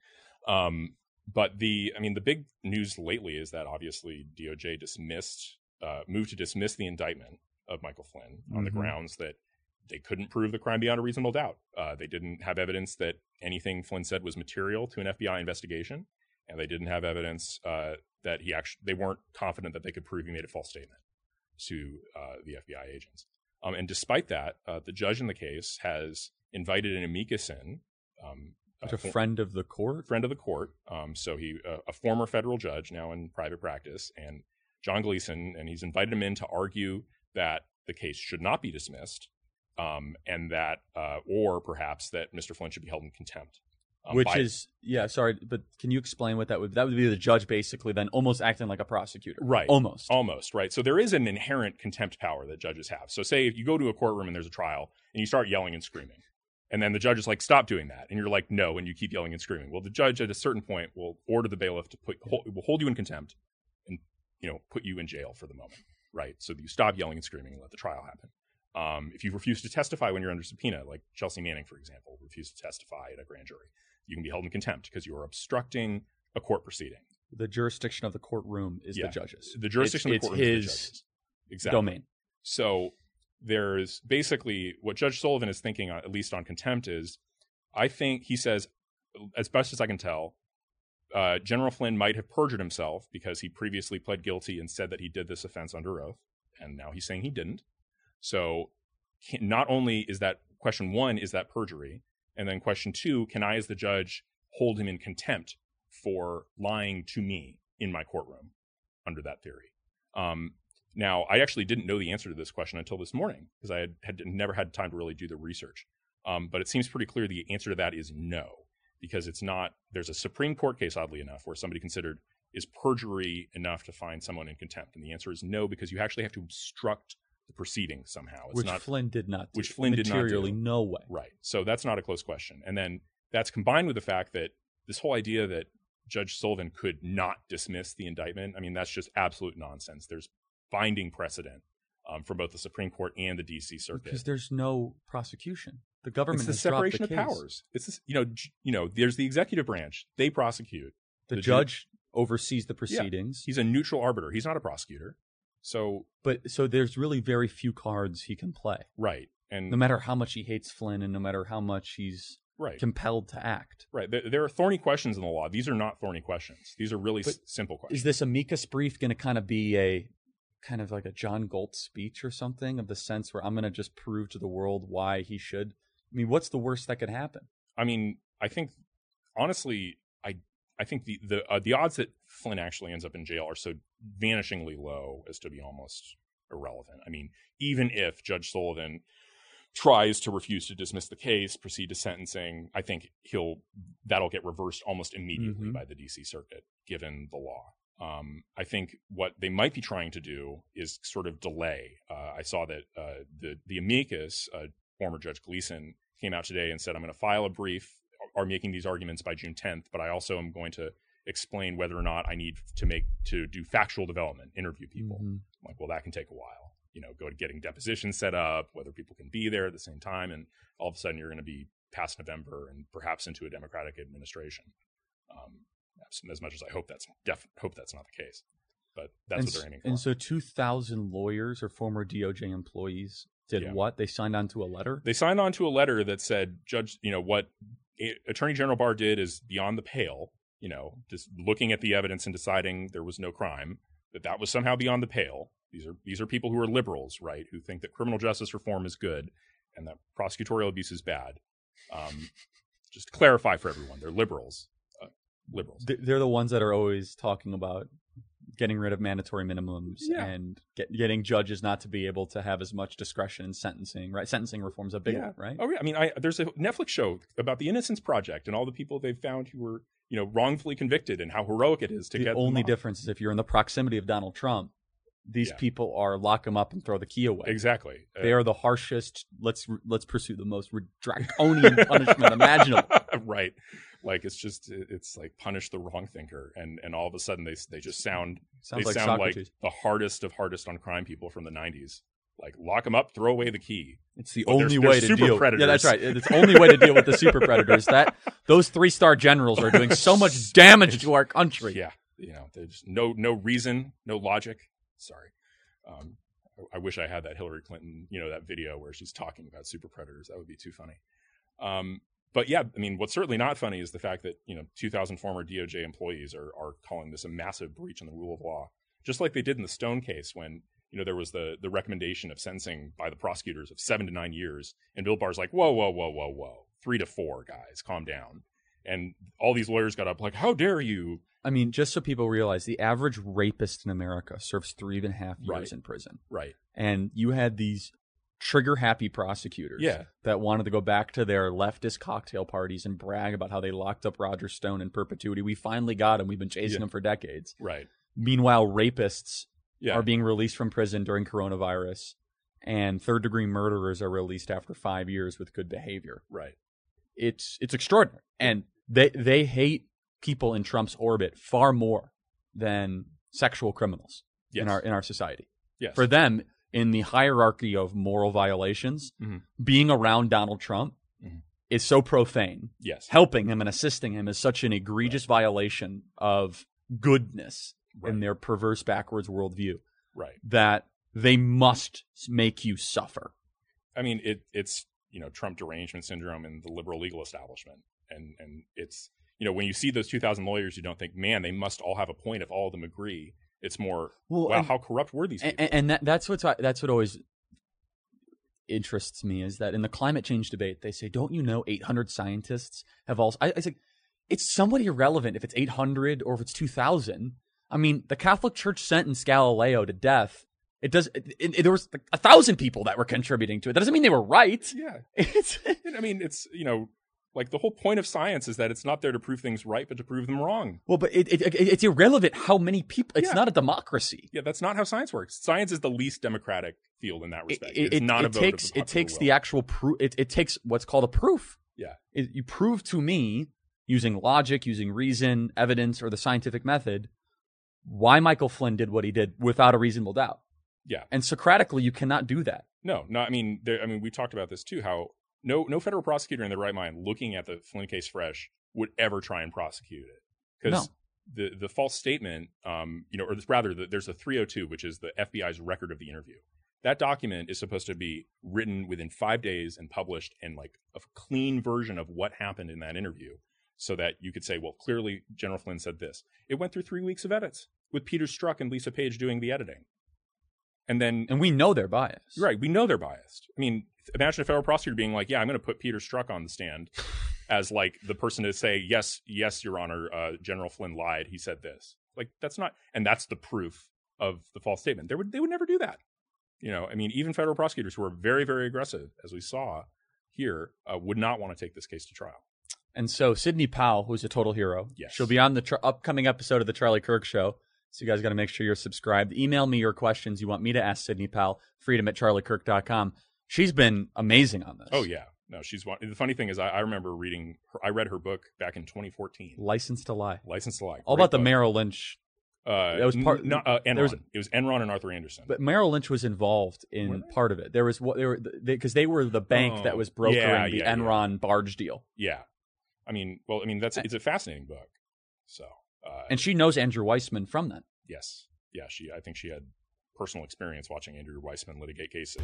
But the big news lately is that obviously DOJ moved to dismiss the indictment of Michael Flynn on the grounds that they couldn't prove the crime beyond a reasonable doubt. They didn't have evidence that anything Flynn said was material to an FBI investigation, and they didn't have evidence that they weren't confident that they could prove he made a false statement to the FBI agents. And despite that, the judge in the case has invited an amicus in. A friend of the court? Friend of the court. So a former federal judge, now in private practice, and John Gleeson, and he's invited him in to argue that the case should not be dismissed, and that, or perhaps that Mr. Flynn should be held in contempt. Sorry, but can you explain what that would? That would be the judge basically then almost acting like a prosecutor, right? Almost, right. So there is an inherent contempt power that judges have. So say if you go to a courtroom and there's a trial and you start yelling and screaming, and then the judge is like, "Stop doing that," and you're like, "No," and you keep yelling and screaming. Well, the judge at a certain point will order the bailiff to will hold you in contempt and put you in jail for the moment, right? So that you stop yelling and screaming and let the trial happen. If you refuse to testify when you're under subpoena, like Chelsea Manning, for example, refused to testify at a grand jury, you can be held in contempt because you are obstructing a court proceeding. The jurisdiction of the courtroom is the judge's. The jurisdiction of the courtroom is the judge's. Exactly. Domain. So there's basically what Judge Sullivan is thinking, at least on contempt, is I think he says, as best as I can tell, General Flynn might have perjured himself because he previously pled guilty and said that he did this offense under oath, and now he's saying he didn't. So not only is that question one, is that perjury? And then question two, can I as the judge hold him in contempt for lying to me in my courtroom under that theory? Now, I actually didn't know the answer to this question until this morning because I had never had time to really do the research. But it seems pretty clear the answer to that is no, because it's not. There's a Supreme Court case, oddly enough, where somebody considered is perjury enough to find someone in contempt? And the answer is no, because you actually have to obstruct the proceeding somehow. Flynn did not do. Which Flynn did not do. Materially, no way. Right. So that's not a close question. And then that's combined with the fact that this whole idea that Judge Sullivan could not dismiss the indictment, I mean, that's just absolute nonsense. There's binding precedent from both the Supreme Court and the D.C. Circuit. Because there's no prosecution. The government has dropped the case. It's the separation of powers. It's this, there's the executive branch. They prosecute. The judge oversees the proceedings. Yeah. He's a neutral arbiter. He's not a prosecutor. So there's really very few cards he can play. Right. And no matter how much he hates Flynn and no matter how much he's compelled to act. Right. There are thorny questions in the law. These are not thorny questions. These are really simple questions. Is this amicus brief going to kind of be a kind of like a John Galt speech or something, of the sense where I'm going to just prove to the world why he should? I mean, what's the worst that could happen? I mean, I think, honestly, I think the odds that Flynn actually ends up in jail are so vanishingly low as to be almost irrelevant. I mean, even if Judge Sullivan tries to refuse to dismiss the case, proceed to sentencing, I think that'll get reversed almost immediately by the D.C. Circuit, given the law. I think what they might be trying to do is sort of delay. I saw that the amicus, former Judge Gleason, came out today and said, I'm going to file a brief, are making these arguments by June 10th, but I also am going to explain whether or not I need to do factual development, interview people. I'm like, well, that can take a while. Go to getting depositions set up, whether people can be there at the same time, and all of a sudden you're going to be past November and perhaps into a Democratic administration. As much as I hope that's not the case, but that's what they're aiming for. And so 2,000 lawyers or former DOJ employees did what? They signed on to a letter? They signed on to a letter that said, Judge, what Attorney General Barr did is beyond the pale. Just looking at the evidence and deciding there was no crime, that was somehow beyond the pale. These are people who are liberals, right? Who think that criminal justice reform is good and that prosecutorial abuse is bad. Just to clarify for everyone, they're liberals. They're the ones that are always talking about getting rid of mandatory minimums and getting judges not to be able to have as much discretion in sentencing, right? Sentencing reform's a big one, right? Oh, yeah. I mean, there's a Netflix show about the Innocence Project and all the people they've found who were, wrongfully convicted and how heroic it is to get them off. The only difference is if you're in the proximity of Donald Trump, these people are lock them up and throw the key away. Exactly. They are the harshest. Let's pursue the most draconian punishment imaginable. Right. Like it's like punish the wrong thinker, and all of a sudden they just sound like the hardest on crime people from the 90s. Like lock them up, throw away the key. It's the only way to deal. Predators. Yeah, that's right. It's the only way to deal with the super predators. Those 3-star generals are doing so much damage to our country. Yeah, there's no reason, no logic. Sorry. I wish I had that Hillary Clinton, that video where she's talking about super predators. That would be too funny. But yeah, I mean, what's certainly not funny is the fact that, 2,000 former DOJ employees are calling this a massive breach in the rule of law, just like they did in the Stone case when, there was the recommendation of sentencing by the prosecutors of 7 to 9 years. And Bill Barr's like, whoa, 3 to 4, guys, calm down. And all these lawyers got up like, how dare you? I mean, just so people realize, the average rapist in America serves 3.5 years in prison. Right. And you had these trigger-happy prosecutors Yeah. that wanted to go back to their leftist cocktail parties and brag about how they locked up Roger Stone in perpetuity. We finally got him. We've been chasing him for decades. Right. Meanwhile, rapists Yeah. are being released from prison during coronavirus, and third-degree murderers are released after 5 years with good behavior. Right. It's extraordinary. And they hate people in Trump's orbit far more than sexual criminals Yes. in our society. Yes. For them, in the hierarchy of moral violations, Mhm. being around Donald Trump Mhm. is so profane. Yes. Helping him and assisting him is such an egregious violation of goodness in their perverse backwards worldview Right. that they must make you suffer. I mean, it's Trump derangement syndrome in the liberal legal establishment, and it's when you see those 2,000 lawyers, you don't think, man, they must all have a point if all of them agree. It's more, wow, how corrupt were these people? And that's what always interests me is that in the climate change debate, they say, don't you know 800 scientists have also... I say, it's somewhat irrelevant if it's 800 or if it's 2,000. I mean, the Catholic Church sentenced Galileo to death. There was 1,000 people that were contributing to it. That doesn't mean they were right. Yeah. I mean, it's, like the whole point of science is that it's not there to prove things right, but to prove them wrong. Well, but it's irrelevant how many people. It's not a democracy. Yeah, that's not how science works. Science is the least democratic field in that respect. It's not a vote of the popular It takes will. the actual proof. It takes what's called a proof. Yeah. You prove to me using logic, using reason, evidence, or the scientific method why Michael Flynn did what he did without a reasonable doubt. Yeah. And Socratically, you cannot do that. No. I mean, we talked about this too. How no federal prosecutor in their right mind, looking at the Flynn case fresh, would ever try and prosecute it because the false statement, or rather, there's a 302, which is the FBI's record of the interview. That document is supposed to be written within 5 days and published in like a clean version of what happened in that interview, so that you could say, well, clearly General Flynn said this. It went through 3 weeks of edits with Peter Strzok and Lisa Page doing the editing. And we know they're biased. Right. We know they're biased. I mean, imagine a federal prosecutor being like, yeah, I'm going to put Peter Strzok on the stand as like the person to say, yes, Your Honor, General Flynn lied. He said this. Like, that's not, and that's the proof of the false statement. They would never do that. I mean, even federal prosecutors who are very, very aggressive, as we saw here, would not want to take this case to trial. And so Sidney Powell, who's a total hero, yes. She'll be on the upcoming episode of the Charlie Kirk Show. So you guys got to make sure you're subscribed. Email me your questions you want me to ask Sidney Powell, freedom@charliekirk.com. She's been amazing on this. Oh, yeah. No, she's one. The funny thing is I remember I read her book back in 2014. License to Lie. All about the Merrill Lynch. That was part. Enron. It was Enron and Arthur Andersen. But Merrill Lynch was involved in part of it. There was because they were the bank that was brokering the Enron barge deal. Yeah. It's a fascinating book. So. And she knows Andrew Weissman from that. Yes. Yeah. I think she had personal experience watching Andrew Weissman litigate cases.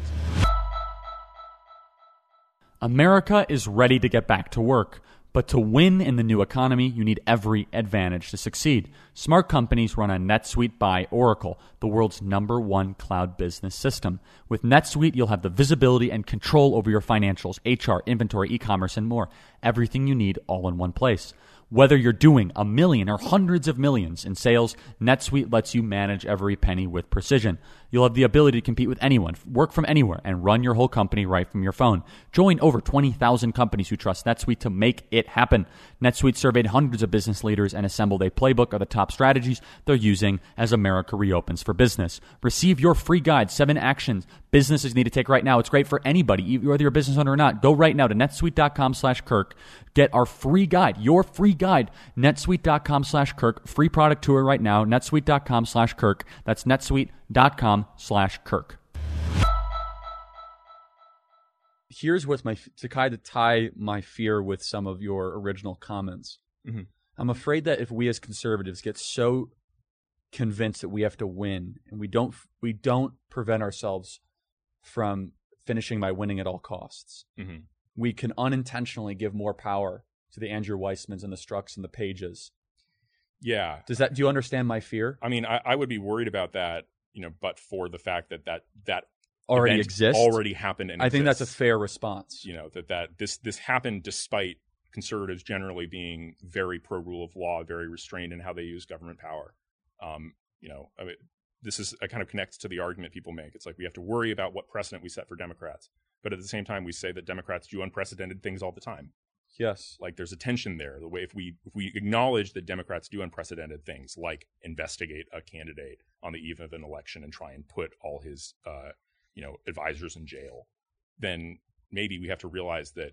America is ready to get back to work. But to win in the new economy, you need every advantage to succeed. Smart companies run on NetSuite by Oracle, the world's #1 cloud business system. With NetSuite, you'll have the visibility and control over your financials, HR, inventory, e-commerce, and more. Everything you need all in one place. Whether you're doing $1 million or hundreds of millions in sales, NetSuite lets you manage every penny with precision. You'll have the ability to compete with anyone, work from anywhere, and run your whole company right from your phone. Join over 20,000 companies who trust NetSuite to make it happen. NetSuite surveyed hundreds of business leaders and assembled a playbook of the top strategies they're using as America reopens for business. Receive your free guide, 7 actions businesses need to take right now. It's great for anybody, whether you're a business owner or not. Go right now to netsuite.com/Kirk. Get our free guide, your free guide, netsuite.com/Kirk. Free product tour right now, netsuite.com/Kirk. That's netsuite.com/Kirk. Here's what's to kind of tie my fear with some of your original comments. Mm-hmm. I'm afraid that if we as conservatives get so convinced that we have to win, and we don't prevent ourselves from finishing by winning at all costs, mm-hmm. we can unintentionally give more power to the Andrew Weissmans and the Strzucks and the Pages. Yeah. Do you understand my fear? I mean, I would be worried about that, but for the fact that already exists, already happened, and I think that's a fair response. That this happened despite conservatives generally being very pro rule of law, very restrained in how they use government power. this is kind of connects to the argument people make. It's like we have to worry about what precedent we set for Democrats, but at the same time, we say that Democrats do unprecedented things all the time. Yes. Like there's a tension there. The way if we acknowledge that Democrats do unprecedented things, like investigate a candidate on the eve of an election and try and put all his advisors in jail, then maybe we have to realize that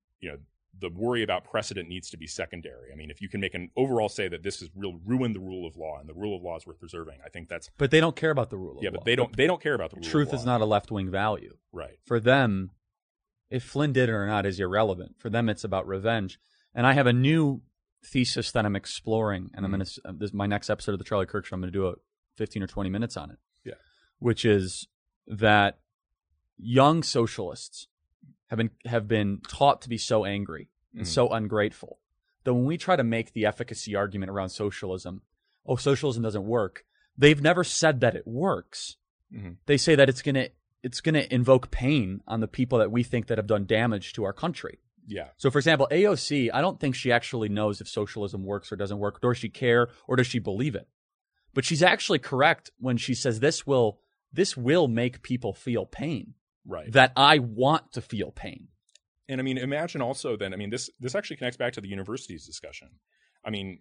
the worry about precedent needs to be secondary. I mean, if you can make an overall say that this has ruined the rule of law and the rule of law is worth preserving, I think that's. But they don't care about the rule of law. Yeah, but they don't care about the rule of law. Truth is not a left-wing value. Right. For them, if Flynn did it or not is irrelevant. For them, it's about revenge. And I have a new thesis that I'm exploring, and I'm going to this my next episode of the Charlie Kirk Show. I'm going to do 15 or 20 minutes on it. Yeah. Which is that young socialists have been taught to be so angry and so ungrateful that when we try to make the efficacy argument around socialism, socialism doesn't work. They've never said that it works. Mm-hmm. They say that it's going to invoke pain on the people that we think that have done damage to our country. Yeah. So, for example, AOC, I don't think she actually knows if socialism works or doesn't work, or does she care, or does she believe it? But she's actually correct when she says this will make people feel pain. Right. That I want to feel pain. And I mean, imagine also then, I mean, this actually connects back to the universities discussion. I mean,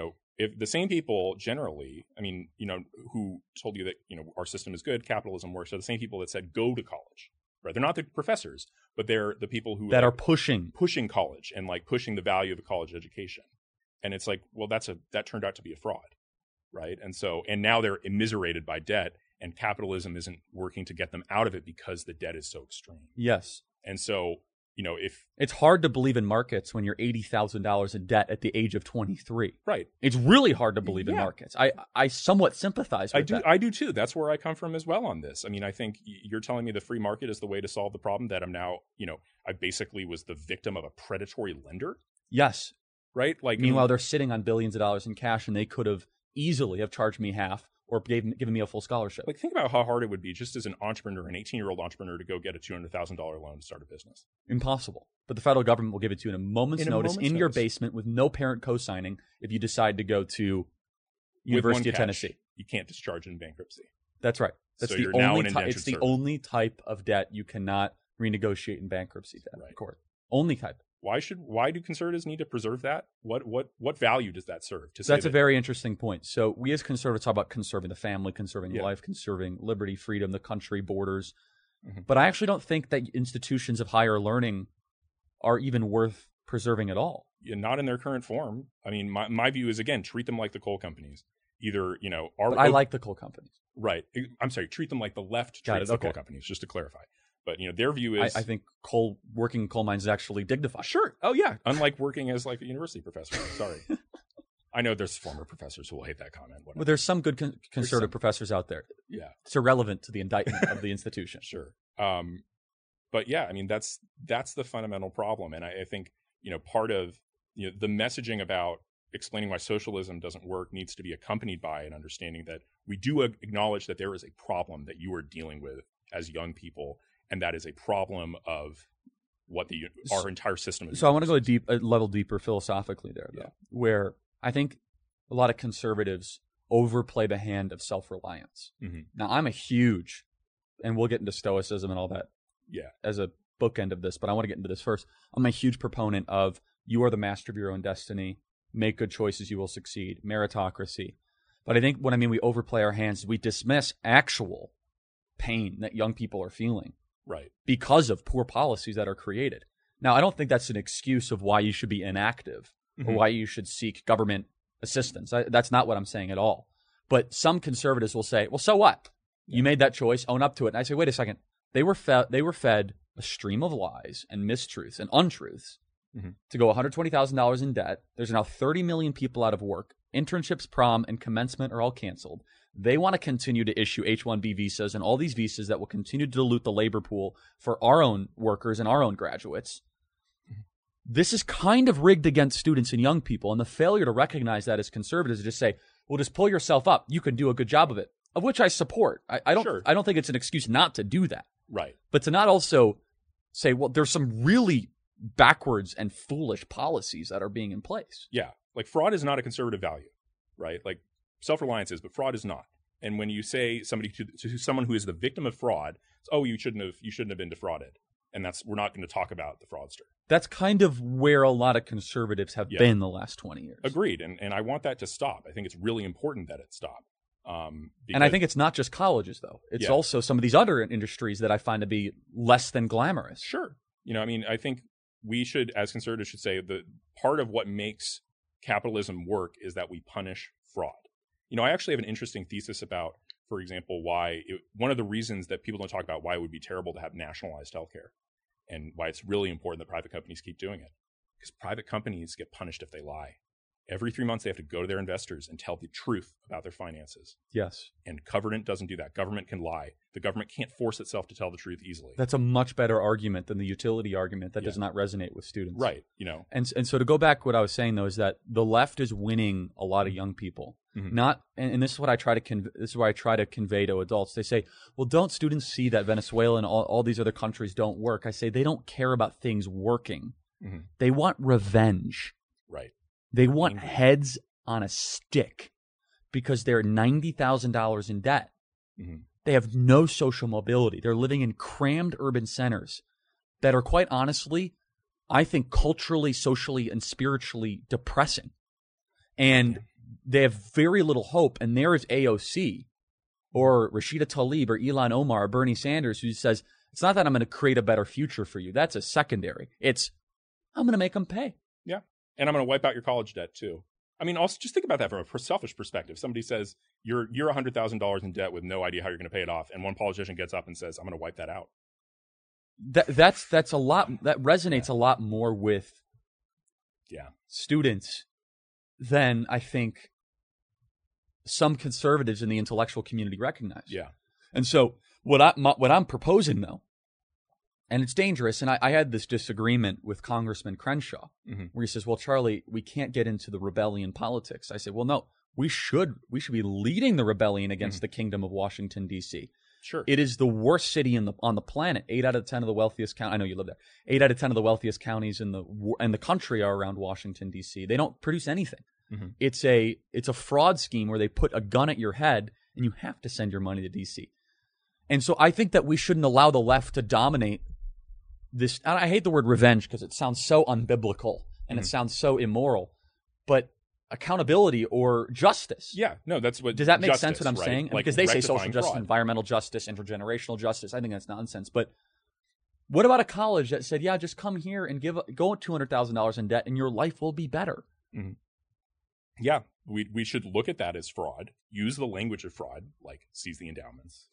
if the same people generally, I mean, who told you that, our system is good, capitalism works, are the same people that said go to college, right? They're not the professors, but they're the people who that are pushing college and like pushing the value of the college education. And it's like, well, that turned out to be a fraud, right? And now they're immiserated by debt, and capitalism isn't working to get them out of it because the debt is so extreme. Yes. And so, if it's hard to believe in markets when you're $80,000 in debt at the age of 23. Right. It's really hard to believe in markets. I somewhat sympathize with that. I do too. That's where I come from as well on this. I mean, I think you're telling me the free market is the way to solve the problem that I'm now, I basically was the victim of a predatory lender. Yes. Right? Like, meanwhile, they're sitting on billions of dollars in cash, and they could have easily have charged me half or given me a full scholarship. Like, think about how hard it would be just as an entrepreneur, an 18-year-old entrepreneur, to go get a $200,000 loan to start a business. Impossible. But the federal government will give it to you in a moment's notice in your basement with no parent co-signing if you decide to go to University of Tennessee. You can't discharge in bankruptcy. That's right. That's so the you're now an indentured it's the servant. only type of debt you cannot renegotiate in bankruptcy court. Only type. Why do conservatives need to preserve that? What value does that serve? That's a very interesting point. So we as conservatives talk about conserving the family, conserving life, conserving liberty, freedom, the country, borders. Mm-hmm. But I actually don't think that institutions of higher learning are even worth preserving at all. Yeah, not in their current form. I mean, my view is, again, treat them like the coal companies. Either, I like the coal companies. Right. I'm sorry, treat them like the left treats the coal companies, just to clarify. But, their view is... I think working in coal mines is actually dignified. Sure. Oh, yeah. Unlike working as like a university professor. Sorry. I know there's former professors who will hate that comment. Well, there's some good conservative professors out there. Yeah. It's irrelevant to the indictment of the institution. Sure. But yeah, I mean, that's the fundamental problem. And I think, part of the messaging about explaining why socialism doesn't work needs to be accompanied by an understanding that we do acknowledge that there is a problem that you are dealing with as young people. And that is a problem of what our entire system is. So I want to go a level deeper philosophically there, though, where I think a lot of conservatives overplay the hand of self-reliance. Mm-hmm. Now, I'm a huge, and we'll get into stoicism and all that as a bookend of this, but I want to get into this first. I'm a huge proponent of you are the master of your own destiny, make good choices, you will succeed, meritocracy. But I think what I mean we overplay our hands is we dismiss actual pain that young people are feeling. Right. Because of poor policies that are created. Now, I don't think that's an excuse of why you should be inactive or why you should seek government assistance. That's not what I'm saying at all. But some conservatives will say, well, so what? You made that choice, own up to it. And I say, wait a second. They were fed a stream of lies and mistruths and untruths to go $120,000 in debt. There's now 30 million people out of work. Internships, prom, and commencement are all canceled. They want to continue to issue H-1B visas and all these visas that will continue to dilute the labor pool for our own workers and our own graduates. This is kind of rigged against students and young people, and the failure to recognize that as conservatives is just say, well, just pull yourself up. You can do a good job of it, of which I support. I don't think it's an excuse not to do that. Right. But to not also say, well, there's some really backwards and foolish policies that are being in place. Yeah. Like fraud is not a conservative value, right? Like self-reliance is, but fraud is not. And when you say somebody to someone who is the victim of fraud, oh, you shouldn't have been defrauded. And we're not going to talk about the fraudster. That's kind of where a lot of conservatives have been the last 20 years. Agreed. And I want that to stop. I think it's really important that it stop. And I think it's not just colleges, though. It's also some of these other industries that I find to be less than glamorous. Sure. I think we should, as conservatives, should say that part of what makes capitalism work is that we punish fraud. I actually have an interesting thesis about, for example, one of the reasons that people don't talk about why it would be terrible to have nationalized healthcare and why it's really important that private companies keep doing it. Because private companies get punished if they lie. Every 3 months, they have to go to their investors and tell the truth about their finances. Yes. And government doesn't do that. Government can lie. The government can't force itself to tell the truth easily. That's a much better argument than the utility argument that does not resonate with students. Right. And so to go back, what I was saying, though, is that the left is winning a lot of young people. Mm-hmm. And this is what I try to this is what I try to convey to adults. They say, well, don't students see that Venezuela and all these other countries don't work? I say they don't care about things working. Mm-hmm. They want revenge. Right. They want heads on a stick because they're $90,000 in debt. Mm-hmm. They have no social mobility. They're living in crammed urban centers that are, quite honestly, I think culturally, socially, and spiritually depressing. And they have very little hope. And there is AOC or Rashida Tlaib or Ilhan Omar or Bernie Sanders who says, it's not that I'm going to create a better future for you. That's a secondary. It's, I'm going to make them pay. Yeah. And I'm going to wipe out your college debt, too. I mean, also just think about that from a selfish perspective. Somebody says you're $100,000 in debt with no idea how you're going to pay it off. And one politician gets up and says, I'm going to wipe that out. That's a lot. That resonates a lot more with students than I think some conservatives in the intellectual community recognize. Yeah. And so what I'm proposing, though, and it's dangerous, and I had this disagreement with Congressman Crenshaw, where he says, well, Charlie, we can't get into the rebellion politics. I said, well, no, we should be leading the rebellion against the kingdom of Washington, D.C. Sure. It is the worst city on the planet. 8 out of 10 of the wealthiest counties, I know you live there, 8 out of 10 of the wealthiest counties in the country are around Washington, D.C. They don't produce anything. Mm-hmm. It's a fraud scheme where they put a gun at your head and you have to send your money to D.C. And so I think that we shouldn't allow the left to dominate this. I hate the word revenge because it sounds so unbiblical and it sounds so immoral, but accountability or justice. Yeah, no, that's what. Does that make justice, sense what I'm right? saying? Like because they say social justice, fraud. Environmental justice, intergenerational justice. I think that's nonsense. But what about a college that said, yeah, just come here and go $200,000 in debt and your life will be better? Mm-hmm. Yeah, we should look at that as fraud, use the language of fraud, like seize the endowments,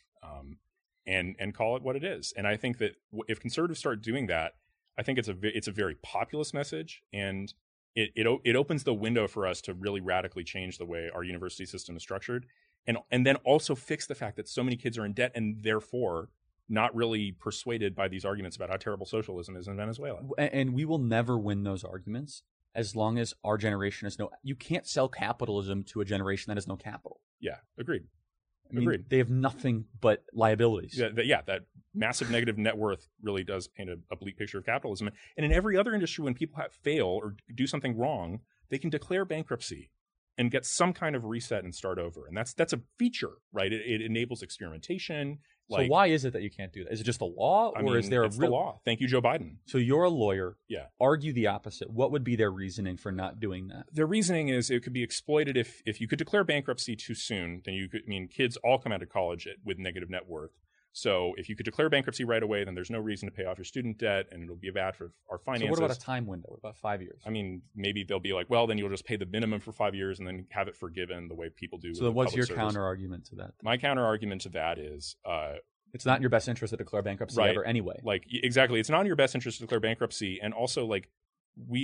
and call it what it is. And I think that if conservatives start doing that, I think it's a very populist message, and it opens the window for us to really radically change the way our university system is structured, and then also fix the fact that so many kids are in debt and therefore not really persuaded by these arguments about how terrible socialism is in Venezuela. And we will never win those arguments as long as our generation has you can't sell capitalism to a generation that has no capital. Yeah, agreed. Agreed. They have nothing but liabilities. Yeah, that massive negative net worth really does paint a bleak picture of capitalism. And in every other industry, when people fail or do something wrong, they can declare bankruptcy and get some kind of reset and start over. And that's a feature, right? It enables experimentation. So why is it that you can't do that? Is it just a law, is there the law? Thank you, Joe Biden. So you're a lawyer. Yeah. Argue the opposite. What would be their reasoning for not doing that? Their reasoning is it could be exploited if you could declare bankruptcy too soon. Then kids all come out of college with negative net worth. So if you could declare bankruptcy right away, then there's no reason to pay off your student debt, and it'll be bad for our finances. So what about a time window? What about 5 years? I mean, maybe they'll be like, well, then you'll just pay the minimum for 5 years and then have it forgiven the way people do. So then what's your counter argument to that? My counter argument to that is it's not in your best interest to declare bankruptcy ever anyway. Like, exactly. It's not in your best interest to declare bankruptcy. And also, like, we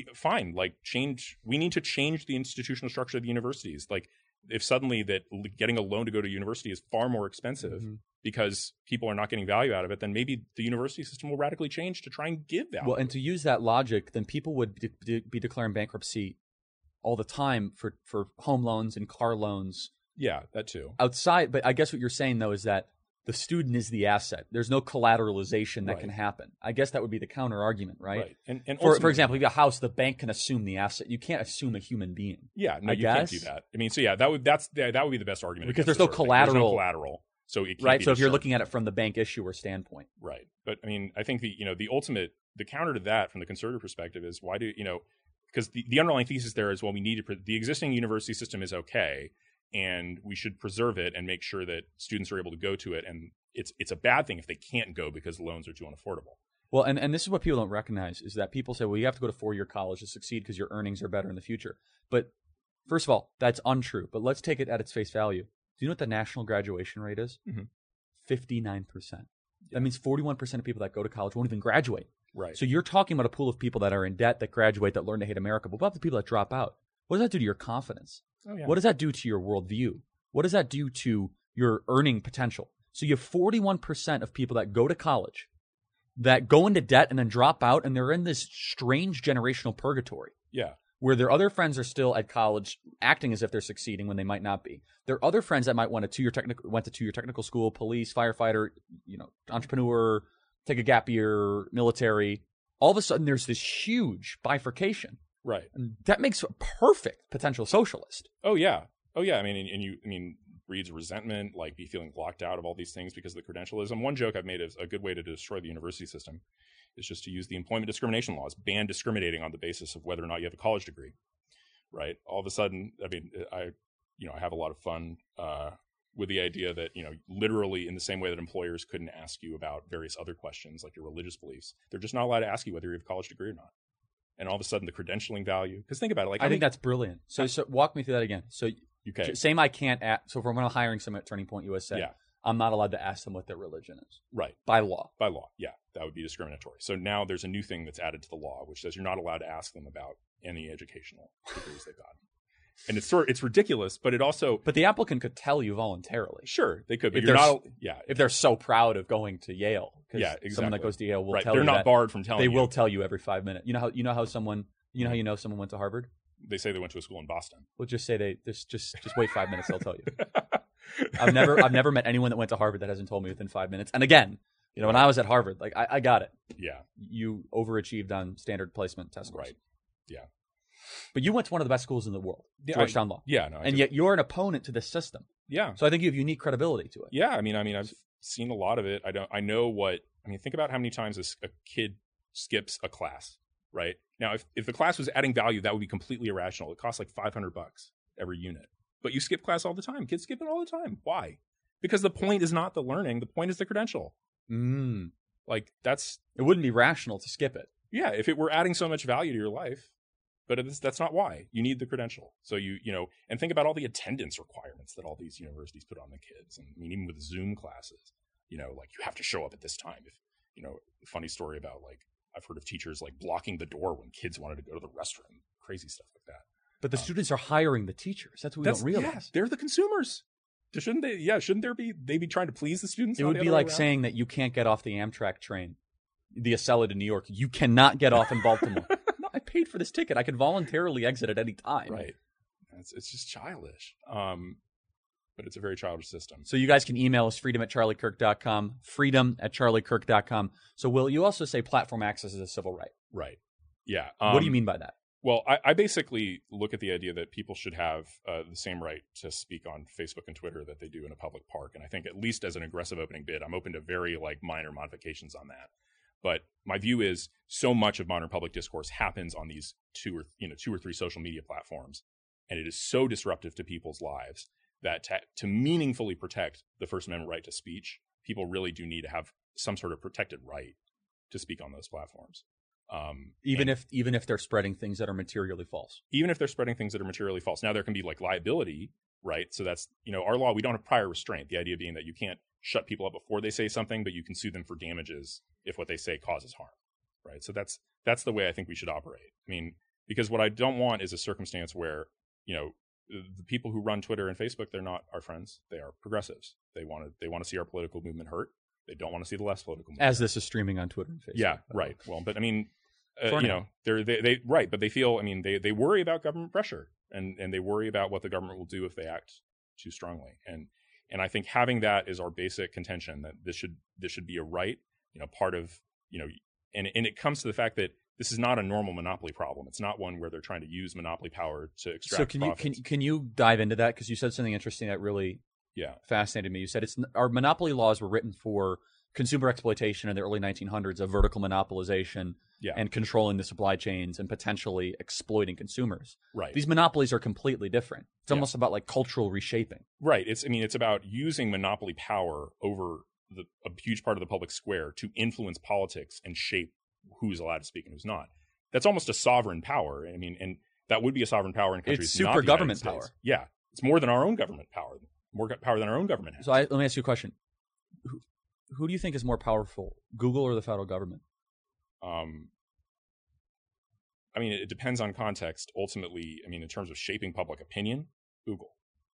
need to change the institutional structure of the universities. Like, if suddenly that getting a loan to go to university is far more expensive because people are not getting value out of it, then maybe the university system will radically change to try and give value. Well, and to use that logic, then people would be declaring bankruptcy all the time for home loans and car loans. Yeah, that too. Outside, but I guess what you're saying, though, is that the student is the asset. There's no collateralization that Right. can happen. I guess that would be the counter argument, right? And For example, if you have a house, the bank can assume the asset. You can't assume a human being. yeah, no, I you can't guess. do that. I mean, so yeah, that would be the best argument Because against there's this no sort of thing. There's no collateral. collateral, so it can't Right. be So if you're discharged. looking at it from the bank issuer standpoint. Right. But I mean, I think the counter to that from the conservative perspective is why do, because the underlying thesis there is, well, the existing university system is okay, and we should preserve it and make sure that students are able to go to it. And it's a bad thing if they can't go because loans are too unaffordable. Well, and this is what people don't recognize is that people say, well, you have to go to 4-year college to succeed because your earnings are better in the future. But first of all, that's untrue. But let's take it at its face value. Do you know what the national graduation rate is? Mm-hmm. 59%. That means 41% of people that go to college won't even graduate. Right. So you're talking about a pool of people that are in debt, that graduate, that learn to hate America. But what about the people that drop out? What does that do to your confidence? Oh, yeah. What does that do to your worldview? What does that do to your earning potential? So you have 41% of people that go to college, that go into debt and then drop out, and they're in this strange generational purgatory Yeah. where their other friends are still at college acting as if they're succeeding when they might not be. Their other friends that might went to 2-year technical school, police, firefighter, entrepreneur, take a gap year, military. All of a sudden, there's this huge bifurcation. Right. And that makes a perfect potential socialist. Oh yeah. I mean, breeds resentment, like be feeling blocked out of all these things because of the credentialism. One joke I've made is a good way to destroy the university system is just to use the employment discrimination laws, ban discriminating on the basis of whether or not you have a college degree. Right. All of a sudden, I mean, I have a lot of fun with the idea that, literally in the same way that employers couldn't ask you about various other questions like your religious beliefs, they're just not allowed to ask you whether you have a college degree or not. And all of a sudden the credentialing value, because think about it, I think that's brilliant. So walk me through that again. So okay. Same I can't so when I'm hiring someone at Turning Point USA, Yeah. I'm not allowed to ask them what their religion is. Right. By law. By law, yeah, that would be discriminatory. So now there's a new thing that's added to the law, which says you're not allowed to ask them about any educational degrees they've gotten. And it's ridiculous, but it also But the applicant could tell you voluntarily. sure they could, but If you're they're- not. Yeah, If they're so proud of going to Yale. 'Cause Yeah, exactly. someone that goes to Yale will right. tell They're you not that. barred from telling They you. will tell you every 5 minutes. You know how someone went to Harvard? They say they went to a school in Boston. We'll just say just wait 5 minutes, they'll tell you. I've never met anyone that went to Harvard that hasn't told me within 5 minutes. And again, when I was at Harvard, like I got it. Yeah, You overachieved on standard placement test scores. right. Yeah, But you went to one of the best schools in the world, Georgetown Law. Yeah, no, I And do. yet you're an opponent to this system. Yeah, So I think you have unique credibility to it. yeah. I mean, I've seen a lot of it. I know what. I mean, think about how many times a kid skips a class. Right now, if the class was adding value, that would be completely irrational. It costs like $500 every unit, but you skip class all the time. Kids skip it all the time. Why? Because the point is not the learning. The point is the credential. Like It wouldn't be rational to skip it. yeah. If it were adding so much value to your life, but that's not why. You need the credential. So and think about all the attendance requirements that all these universities put on the kids. And I mean, even with Zoom classes, like you have to show up at this time. If funny story about like. I've heard of teachers like blocking the door when kids wanted to go to the restroom, crazy stuff like that. But the students are hiring the teachers. That's what we don't realize. Yeah, they're the consumers. Shouldn't they? Yeah, shouldn't they be trying to please the students? It not would the be other way like around? saying that you can't get off the Amtrak train, the Acela to New York. You cannot get off in Baltimore. No, I paid for this ticket. I could voluntarily exit at any time. Right. It's just childish. But it's a very childish system. So you guys can email us, freedom@charliekirk.com, freedom@charliekirk.com. So Will, you also say platform access is a civil right. Right. Yeah. What do you mean by that? Well, I basically look at the idea that people should have the same right to speak on Facebook and Twitter that they do in a public park. And I think at least as an aggressive opening bid, I'm open to very minor modifications on that. But my view is so much of modern public discourse happens on these two or three social media platforms. And it is so disruptive to people's lives that to meaningfully protect the First Amendment right to speech, people really do need to have some sort of protected right to speak on those platforms. Even if they're spreading things that are materially false. Even if they're spreading things that are materially false. Now, there can be liability, right? So that's, our law, we don't have prior restraint. The idea being that you can't shut people up before they say something, but you can sue them for damages if what they say causes harm, right? So that's the way I think we should operate. I mean, because what I don't want is a circumstance where, the people who run Twitter and Facebook, they're not our friends. They are progressives. They want to see our political movement hurt. They don't want to see the left's political movement. As this is streaming on Twitter and Facebook. Yeah, right. Well, but I mean, now. they right, but they feel. I mean, they worry about government pressure, and they worry about what the government will do if they act too strongly. And And I think having that is our basic contention, that this should be a right, part of, and it comes to the fact that this is not a normal monopoly problem. It's not one where they're trying to use monopoly power to extract profits. Can you dive into that? Because you said something interesting that really fascinated me. You said our monopoly laws were written for consumer exploitation in the early 1900s of vertical monopolization and controlling the supply chains and potentially exploiting consumers. Right. These monopolies are completely different. It's almost about like cultural reshaping. Right. It's about using monopoly power over a huge part of the public square to influence politics and shape who's allowed to speak and who's not. That's almost a sovereign power. And that would be a sovereign power in countries. It's super government power. Yeah. It's more than our own government power. More power than our own government has. So let me ask you a question. Who do you think is more powerful, Google or the federal government? It depends on context. Ultimately, in terms of shaping public opinion, Google.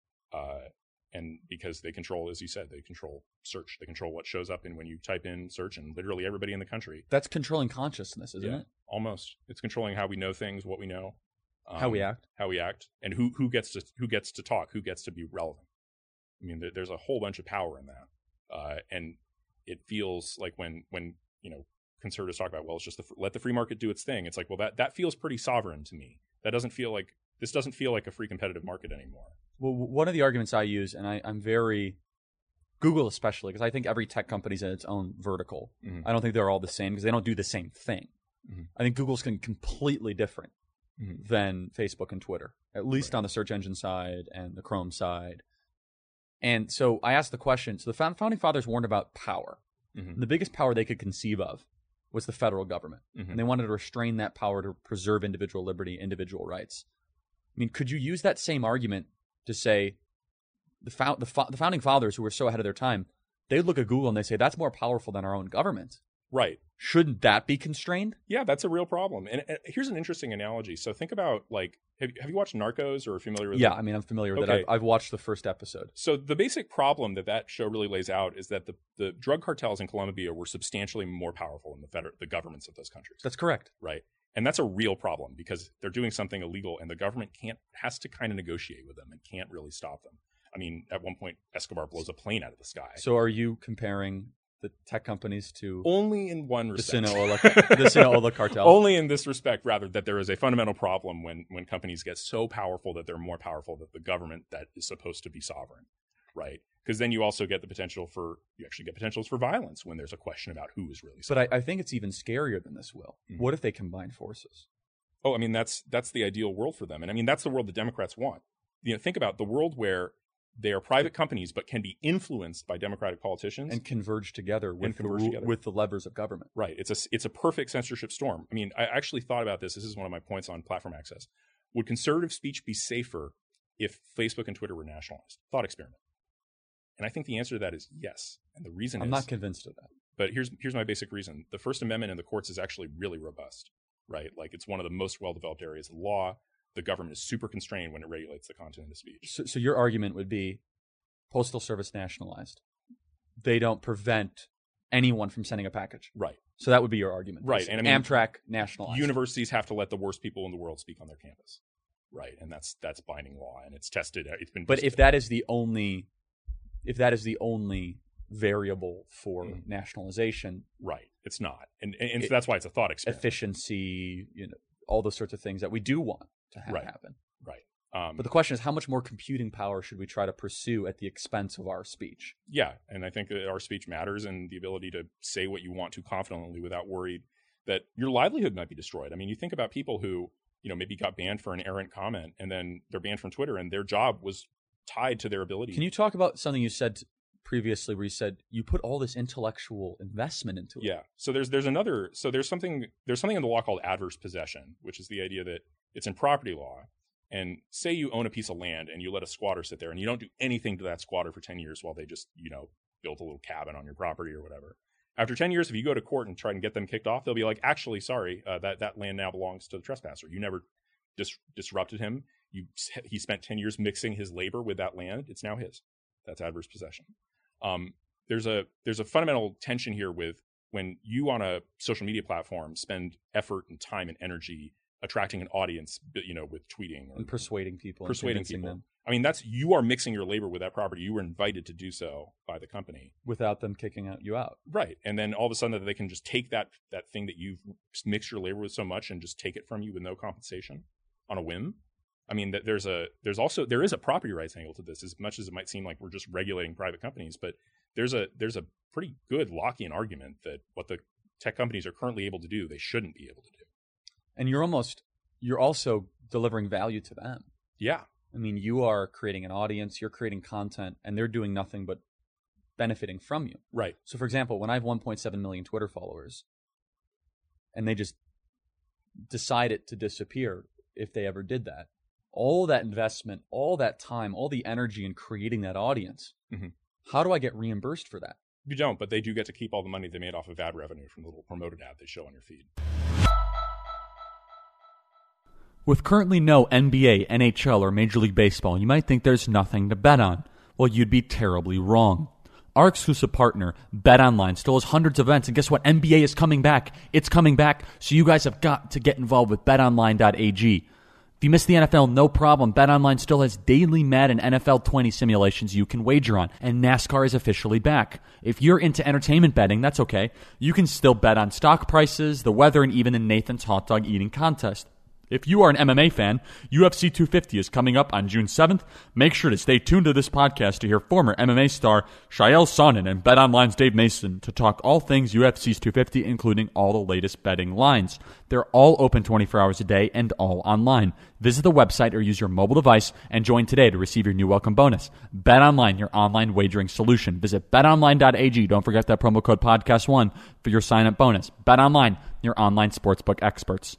And because they control, as you said, they control search. They control what shows up when you type in search, and literally everybody in the country. That's controlling consciousness, isn't it? Almost. It's controlling how we know things, what we know, how we act, and who gets to talk, who gets to be relevant. There's a whole bunch of power in that, and it feels like when conservatives talk about, well, it's just let the free market do its thing. It's like, well, that feels pretty sovereign to me. This doesn't feel like a free competitive market anymore. Well, one of the arguments I use, and I'm very, Google especially, because I think every tech company's in its own vertical. Mm-hmm. I don't think they're all the same because they don't do the same thing. Mm-hmm. I think Google's completely different than Facebook and Twitter, at least on the search engine side and the Chrome side. And so I asked the question, so the founding fathers warned about power. Mm-hmm. The biggest power they could conceive of was the federal government. Mm-hmm. And they wanted to restrain that power to preserve individual liberty, individual rights. Could you use that same argument to say the founding fathers, who were so ahead of their time, they look at Google and they say, that's more powerful than our own government. Right. Shouldn't that be constrained? Yeah, that's a real problem. And here's an interesting analogy. So think about, have you watched Narcos or are familiar with it? Yeah, I'm familiar with it. I've watched the first episode. So the basic problem that show really lays out is that the drug cartels in Colombia were substantially more powerful than the governments of those countries. That's correct. Right. And that's a real problem because they're doing something illegal and the government has to kind of negotiate with them and can't really stop them. At one point, Escobar blows a plane out of the sky. So are you comparing the tech companies to... Only in one respect. The Sinaloa cartel? Only in this respect, rather, that there is a fundamental problem when companies get so powerful that they're more powerful than the government that is supposed to be sovereign, right? Because then you also get potentials for violence when there's a question about who is really sovereign. But I think it's even scarier than this, Will. Mm-hmm. What if they combine forces? Oh, that's the ideal world for them. And that's the world the Democrats want. Think about the world where they are private companies but can be influenced by Democratic politicians. And converge together with the levers of government. Right. It's a perfect censorship storm. I actually thought about this. This is one of my points on platform access. Would conservative speech be safer if Facebook and Twitter were nationalized? Thought experiment. And I think the answer to that is yes. And the reason I'm not convinced of that. But here's my basic reason. The First Amendment in the courts is actually really robust, right? It's one of the most well-developed areas of law. The government is super constrained when it regulates the content of speech. So your argument would be Postal Service nationalized. They don't prevent anyone from sending a package. Right. So that would be your argument. Right. And Amtrak nationalized. Universities have to let the worst people in the world speak on their campus. Right. And that's binding law and it's tested. It's been tested. But if that is the only variable for nationalization, right, it's not. And so that's why it's a thought experiment. Efficiency, all those sorts of things that we do want to have happen. Right. But the question is, how much more computing power should we try to pursue at the expense of our speech? Yeah, and I think that our speech matters and the ability to say what you want to confidently without worried that your livelihood might be destroyed. You think about people who, maybe got banned for an errant comment and then they're banned from Twitter and their job was tied to their ability. Can you talk about something you said previously where you said you put all this intellectual investment into it? Yeah. So there's something in the law called adverse possession, which is the idea that it's in property law. And say you own a piece of land and you let a squatter sit there and you don't do anything to that squatter for 10 years while they just, built a little cabin on your property or whatever. After 10 years, if you go to court and try and get them kicked off, they'll be like, actually, sorry, that land now belongs to the trespasser. You never disrupted him. He spent 10 years mixing his labor with that land. It's now his. That's adverse possession. There's a fundamental tension here with when you on a social media platform spend effort and time and energy attracting an audience, with tweeting and persuading people, them. I mean, you are mixing your labor with that property. You were invited to do so by the company without them kicking you out. Right. And then all of a sudden they can just take that thing that you've mixed your labor with so much and just take it from you with no compensation on a whim. I mean, there is a property rights angle to this, as much as it might seem like we're just regulating private companies, but there's a pretty good Lockean argument that what the tech companies are currently able to do, they shouldn't be able to do. And you're also delivering value to them. Yeah. I mean, you are creating an audience, you're creating content, and they're doing nothing but benefiting from you. Right. So, for example, when I have 1.7 million Twitter followers, and they just decided to disappear if they ever did that, all that investment, all that time, all the energy in creating that audience, how do I get reimbursed for that? You don't, but they do get to keep all the money they made off of ad revenue from the little promoted ad they show on your feed. With currently no NBA, NHL, or Major League Baseball, you might think there's nothing to bet on. Well, you'd be terribly wrong. Our exclusive partner, BetOnline, still has hundreds of events, and guess what? NBA is coming back. It's coming back, so you guys have got to get involved with betonline.ag. If you missed the NFL, no problem. BetOnline still has daily Madden NFL 20 simulations you can wager on, and NASCAR is officially back. If you're into entertainment betting, that's okay. You can still bet on stock prices, the weather, and even the Nathan's Hot Dog Eating Contest. If you are an MMA fan, UFC 250 is coming up on June 7th. Make sure to stay tuned to this podcast to hear former MMA star Shael Sonnen and BetOnline's Dave Mason to talk all things UFC's 250, including all the latest betting lines. They're all open 24 hours a day and all online. Visit the website or use your mobile device and join today to receive your new welcome bonus. BetOnline, your online wagering solution. Visit betonline.ag. Don't forget that promo code podcast1 for your sign-up bonus. BetOnline, your online sportsbook experts.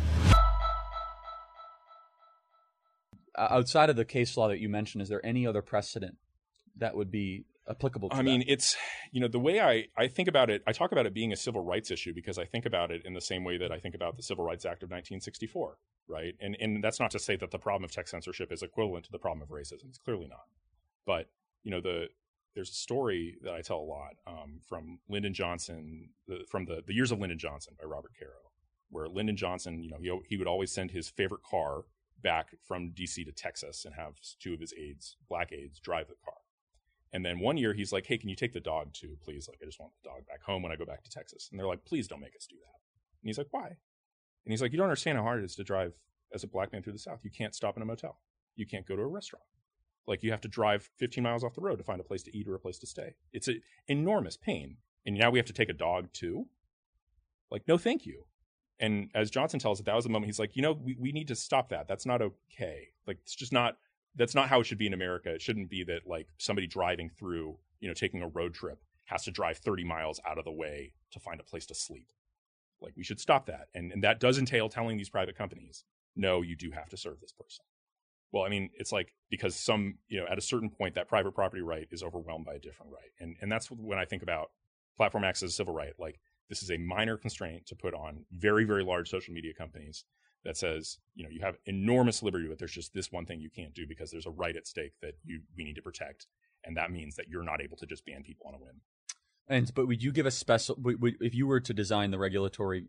Outside of the case law that you mentioned, is there any other precedent that would be applicable to that? I mean, it's, the way I think about it, I talk about it being a civil rights issue because I think about it in the same way that I think about the Civil Rights Act of 1964, right? And that's not to say that the problem of tech censorship is equivalent to the problem of racism. It's clearly not. But, there's a story that I tell a lot from Lyndon Johnson, from the Years of Lyndon Johnson by Robert Caro, where Lyndon Johnson, he would always send his favorite car back from DC to Texas and have two of his aides, black aides, drive the car. And then one year he's like, hey, can you take the dog too, please? Like, I just want the dog back home when I go back to Texas. And they're like, please don't make us do that. And he's like, why? And he's like, you don't understand how hard it is to drive as a black man through the South. You can't stop in a motel. You can't go to a restaurant. Like, you have to drive 15 miles off the road to find a place to eat or a place to stay. It's an enormous pain. And now we have to take a dog too? Like, no, thank you. And as Johnson tells it, that was the moment he's like, we need to stop that. That's not okay. Like, it's just not, that's not how it should be in America. It shouldn't be that, like, somebody driving through, taking a road trip has to drive 30 miles out of the way to find a place to sleep. Like, we should stop that. And that does entail telling these private companies, no, you do have to serve this person. Well, I mean, it's like, because at a certain point, that private property right is overwhelmed by a different right. And that's when I think about platform access as a civil right. Like, this is a minor constraint to put on very, very large social media companies that says, you have enormous liberty, but there's just this one thing you can't do because there's a right at stake that we need to protect. And that means that you're not able to just ban people on a whim. But would you give a special, if you were to design the regulatory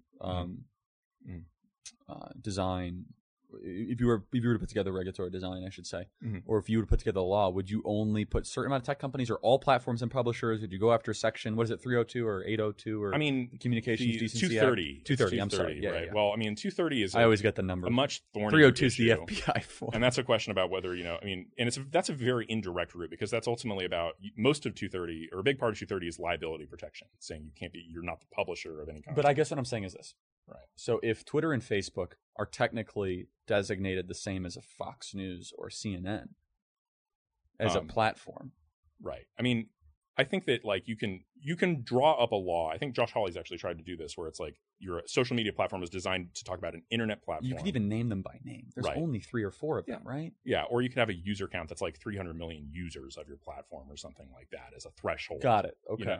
design, if you were to put together regulatory design, I should say, or if you were to put together the law, would you only put certain amount of tech companies or all platforms and publishers? Would you go after section, what is it, 302 or 802 or Communications Decency 230. Act? 230, I'm sorry. Yeah, right. Yeah. Well, I mean, 230 is I always get the number. A much thornier 302 is the issue. FBI form. And that's a question about whether, and that's a very indirect route because that's ultimately about most of 230, or a big part of 230 is liability protection, saying you're not the publisher of any kind. But I guess what I'm saying is this. Right. So if Twitter and Facebook are technically designated the same as a Fox News or CNN as a platform. Right. I mean, I think that, like, you can draw up a law. I think Josh Hawley's actually tried to do this, where it's like your social media platform is designed to talk about an internet platform. You can even name them by name. There's only 3 or 4 of them, right? Yeah. Or you can have a user count that's like 300 million users of your platform or something like that as a threshold. Got it. Okay.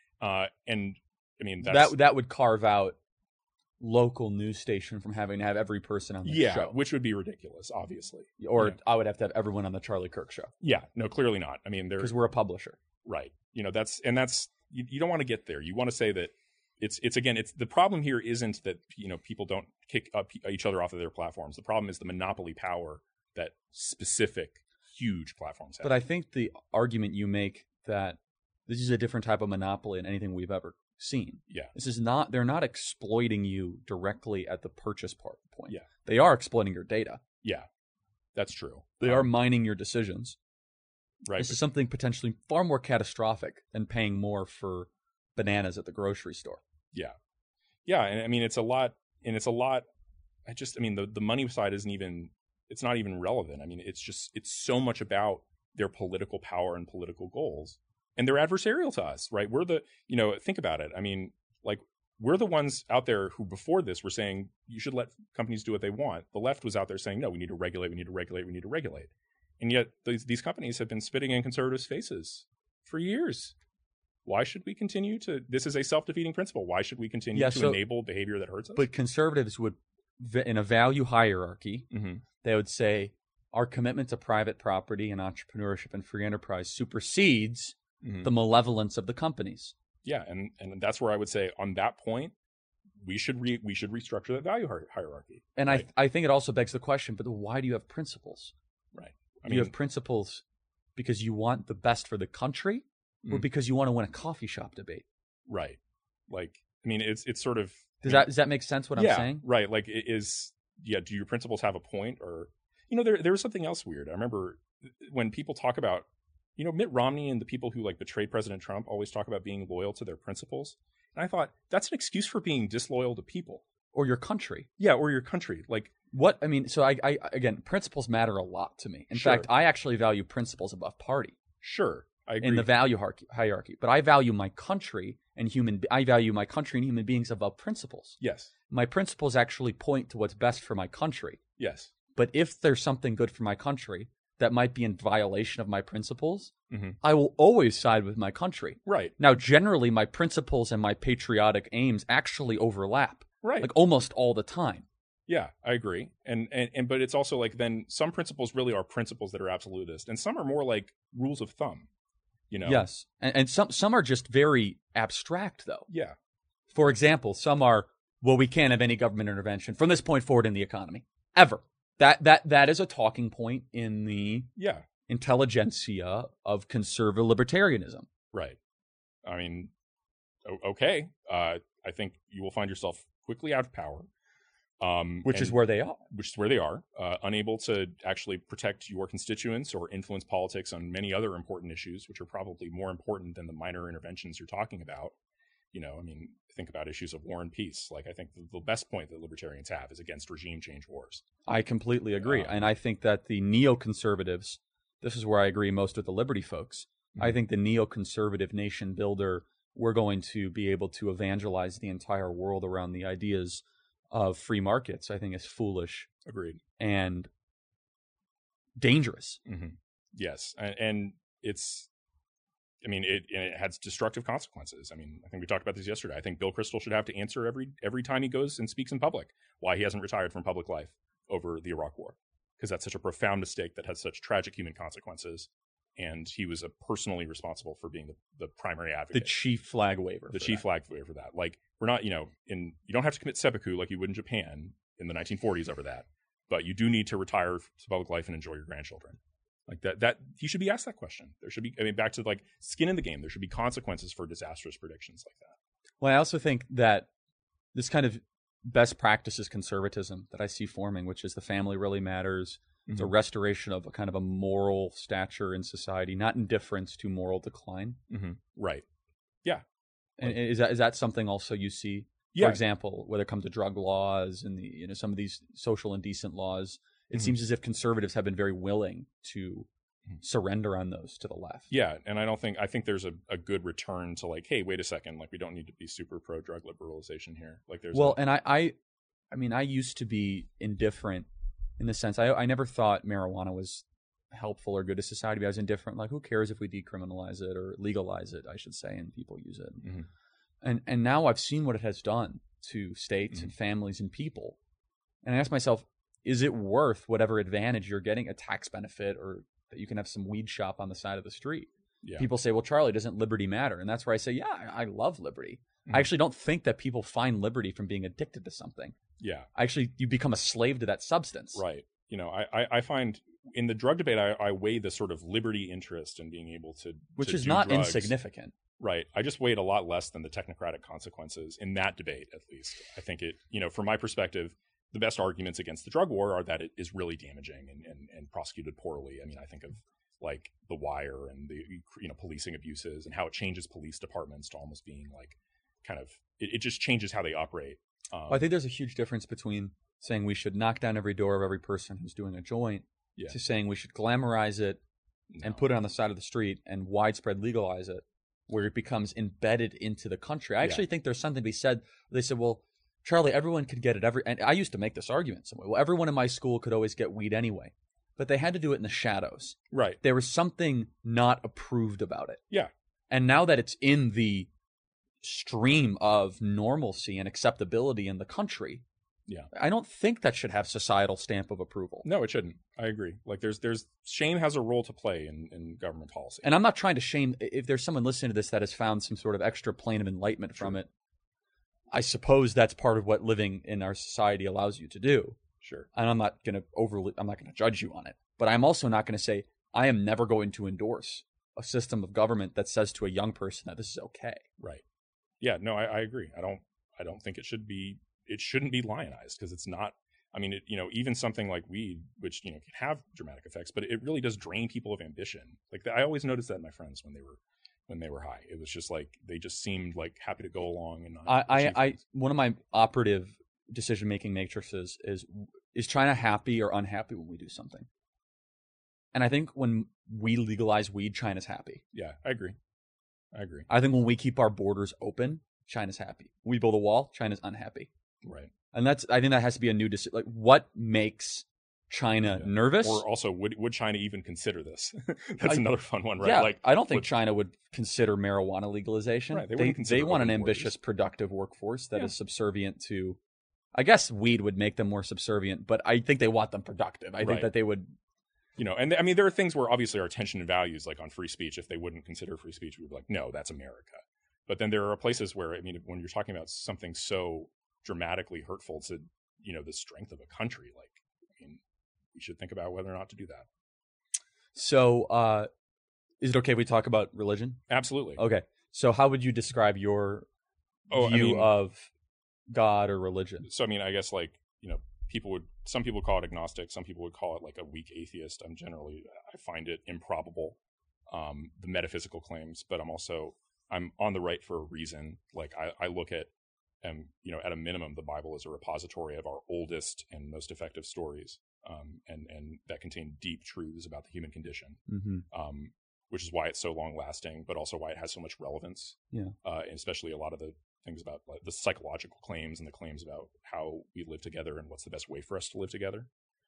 That would carve out local news station from having to have every person on the show. Yeah, which would be ridiculous, obviously. Or I would have to have everyone on the Charlie Kirk show. Yeah, no, clearly not. I mean, because we're a publisher. Right. That's you don't want to get there. You want to say that it's again, it's the problem here isn't that, people don't kick up each other off of their platforms. The problem is the monopoly power that specific huge platforms have. But I think the argument you make that this is a different type of monopoly than anything we've ever seen. Yeah. They're not exploiting you directly at the purchase point. Yeah. They are exploiting your data. Yeah, that's true. They are mining your decisions. Right. This is something potentially far more catastrophic than paying more for bananas at the grocery store. Yeah. Yeah. And I mean, it's a lot. The money side it's not even relevant. I mean, it's so much about their political power and political goals. And they're adversarial to us, right? Think about it. I mean, like, we're the ones out there who before this were saying you should let companies do what they want. The left was out there saying, no, we need to regulate, we need to regulate, we need to regulate. And yet these companies have been spitting in conservatives' faces for years. Why should we continue this is a self-defeating principle. Why should we continue to enable behavior that hurts us? But conservatives would, in a value hierarchy, they would say our commitment to private property and entrepreneurship and free enterprise supersedes the malevolence of the companies. Yeah, and that's where I would say on that point, we should restructure that value hierarchy. And right? I think it also begs the question, but why do you have principles? Right. Do you have principles because you want the best for the country or because you want to win a coffee shop debate? Right. Like, I mean, it's sort of... Does that make sense what I'm saying? Right. Like, do your principles have a point? Or, there was something else weird. I remember when people talk about, Mitt Romney and the people who like betrayed President Trump always talk about being loyal to their principles. And I thought, that's an excuse for being disloyal to people. Or your country. Yeah, or your country. Like, what? I mean, so I again, principles matter a lot to me. In fact, I actually value principles above party. Sure. I agree. In the value hierarchy. But I value my country and human beings above principles. Yes. My principles actually point to what's best for my country. Yes. But if there's something good for my country that might be in violation of my principles, I will always side with my country. Right. Now, generally, my principles and my patriotic aims actually overlap. Right. Like almost all the time. Yeah, I agree. And but it's also like then some principles really are principles that are absolutist, and some are more like rules of thumb. Yes. And some are just very abstract, though. Yeah. For example, some are, well, we can't have any government intervention from this point forward in the economy. Ever. That is a talking point in the intelligentsia of conservative libertarianism. Right. I mean, okay. I think you will find yourself quickly out of power. Which is where they are. Unable to actually protect your constituents or influence politics on many other important issues, which are probably more important than the minor interventions you're talking about. Think about issues of war and peace. Like, I think the best point that libertarians have is against regime change wars. I completely agree. And I think that the neoconservatives, this is where I agree most with the Liberty folks. I think the neoconservative nation builder, we're going to be able to evangelize the entire world around the ideas of free markets, I think is foolish. Agreed. And dangerous. Yes. And it has destructive consequences. I think we talked about this yesterday. I think Bill Kristol should have to answer every time he goes and speaks in public why he hasn't retired from public life over the Iraq War, because that's such a profound mistake that has such tragic human consequences. And he was personally responsible for being the primary advocate. The chief flag waver. Flag waver for that. Like, we're not, you don't have to commit seppuku like you would in Japan in the 1940s over that. But you do need to retire to public life and enjoy your grandchildren. Like that he should be asked that question. There should be, back to like skin in the game. There should be consequences for disastrous predictions like that. Well, I also think that this kind of best practices conservatism that I see forming, which is the family really matters. It's a restoration of a kind of a moral stature in society, not indifference to moral decline. Right. Yeah. And is that something also you see? Yeah. For example, whether it comes to drug laws and some of these social and decent laws, it seems as if conservatives have been very willing to surrender on those to the left. Yeah, and I think there's a good return to like, hey, wait a second, like we don't need to be super pro drug liberalization here. Like there's I used to be indifferent in the sense I never thought marijuana was helpful or good to society, but I was indifferent. Like, who cares if we decriminalize it or legalize it, I should say, and people use it. And now I've seen what it has done to states and families and people. And I ask myself, is it worth whatever advantage you're getting, a tax benefit or that you can have some weed shop on the side of the street? Yeah. People say, well, Charlie, doesn't liberty matter? And that's where I say, yeah, I love liberty. Mm-hmm. I actually don't think that people find liberty from being addicted to something. Yeah. Actually, you become a slave to that substance. Right. You know, I find in the drug debate, I weigh the sort of liberty interest in being able to Which is do not drugs. insignificant. Right. I just weigh it a lot less than the technocratic consequences in that debate, at least. I think it, you know, from my perspective, the best arguments against the drug war are that it is really damaging and prosecuted poorly. I mean, I think of like The Wire and the, you know, policing abuses and how it changes police departments to almost being like kind of, it just changes how they operate. I think there's a huge difference between saying we should knock down every door of every person who's doing a joint to saying we should glamorize it and put it on the side of the street and widespread legalize it, where it becomes embedded into the country. I actually think there's something to be said. They said, well, Charlie, everyone could get it. And I used to make this argument some way. Well, everyone in my school could always get weed anyway. But they had to do it in the shadows. Right. There was something not approved about it. Yeah. And now that it's in the stream of normalcy and acceptability in the country, I don't think that should have societal stamp of approval. No, it shouldn't. I agree. Like there's shame has a role to play in government policy. And I'm not trying to shame. If there's someone listening to this that has found some sort of extra plane of enlightenment from it, I suppose that's part of what living in our society allows you to do. Sure. And I'm not going to judge you on it. But I'm also not going to say I am never going to endorse a system of government that says to a young person that this is okay. Right. Yeah, no, I agree. I don't think it shouldn't be lionized because it's not. I mean, even something like weed, which can have dramatic effects, but it really does drain people of ambition. Like I always noticed that in my friends when they were high. It was just like they just seemed like happy to go along and not. One of my operative decision making matrices is China happy or unhappy when we do something? And I think when we legalize weed, China's happy. Yeah, I agree. I think when we keep our borders open, China's happy. When we build a wall, China's unhappy. Right. And I think that has to be a new decision. Like, what makes China nervous? Or also, would China even consider this? That's another fun one, right? Yeah, like, I don't think China would consider marijuana legalization. Right, they want an ambitious, productive workforce that is subservient to. I guess weed would make them more subservient, but I think they want them productive. I think that they would. And I mean, there are things where obviously our attention and values, like on free speech, if they wouldn't consider free speech, we'd be like, no, that's America. But then there are places where, I mean, when you're talking about something so dramatically hurtful to, the strength of a country, like, I mean, we should think about whether or not to do that. So, is it okay if we talk about religion? Absolutely. Okay. So how would you describe your view of God or religion? So, I mean, I guess like, some people call it agnostic. Some people would call it like a weak atheist. I find it improbable, the metaphysical claims, but I'm on the right for a reason. Like I look at, at a minimum, the Bible is a repository of our oldest and most effective stories, and that contain deep truths about the human condition, which is why it's so long lasting, but also why it has so much relevance. Yeah, and especially a lot of the things about like the psychological claims and the claims about how we live together and what's the best way for us to live together.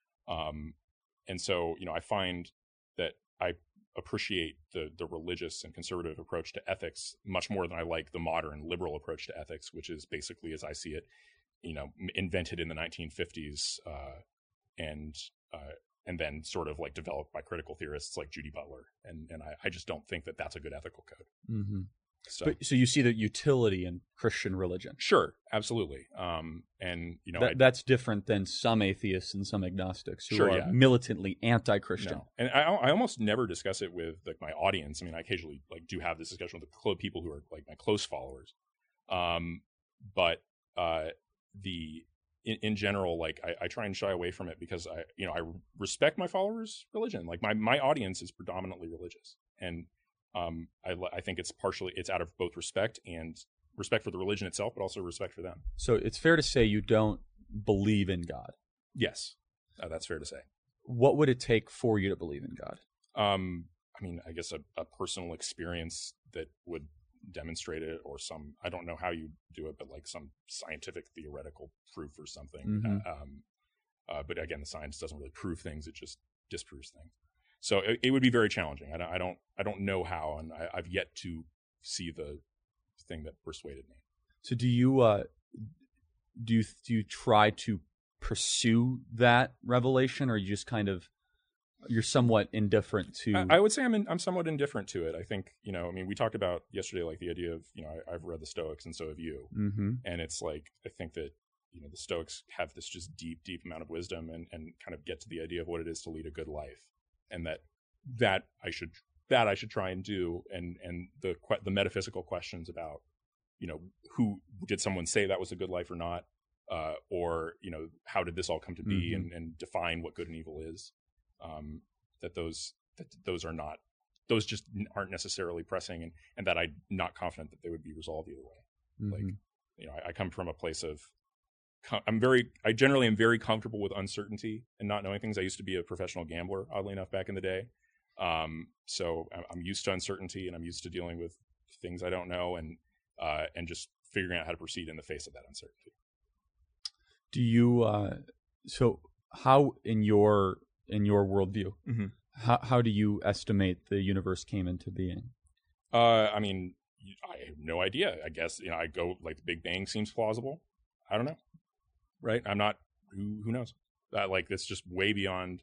And so, I find that I appreciate the religious and conservative approach to ethics much more than I like the modern liberal approach to ethics, which is basically, as I see it, invented in the 1950s, and then sort of like developed by critical theorists like Judy Butler. And I just don't think that that's a good ethical code. Mm-hmm. So you see the utility in Christian religion? Sure, absolutely. And that's different than some atheists and some agnostics who are militantly anti-Christian. No. And I almost never discuss it with like my audience. I mean, I occasionally like do have this discussion with the people who are like my close followers. But in general, like I try and shy away from it because I respect my followers' religion. Like my audience is predominantly religious, and I think it's out of both respect for the religion itself, but also respect for them. So it's fair to say you don't believe in God. Yes, that's fair to say. What would it take for you to believe in God? I mean, I guess a personal experience that would demonstrate it, or I don't know how you do it, but like some scientific theoretical proof or something. Mm-hmm. But again, the science doesn't really prove things; it just disproves things. So it would be very challenging. I don't know how, and I've yet to see the thing that persuaded me. So do you try to pursue that revelation, or you just kind of you're somewhat indifferent to. I would say I'm somewhat indifferent to it. I think, we talked about yesterday, like the idea of, I've read the Stoics and so have you. Mm-hmm. And it's like, I think that, the Stoics have this just deep, deep amount of wisdom and kind of get to the idea of what it is to lead a good life. And that I should try and do. And the metaphysical questions about, who did someone say that was a good life or not? Or, how did this all come to be, mm-hmm. and define what good and evil is? Those just aren't necessarily pressing, and that I'm not confident that they would be resolved either way. Mm-hmm. Like, I come from a place of, I generally am very comfortable with uncertainty and not knowing things. I used to be a professional gambler, oddly enough, back in the day. So I'm used to uncertainty, and I'm used to dealing with things I don't know, and just figuring out how to proceed in the face of that uncertainty. Do you, so how in your worldview, mm-hmm. how do you estimate the universe came into being? I have no idea. I guess, I go like the Big Bang seems plausible. I don't know. Right. I'm not, who knows? That's just way beyond.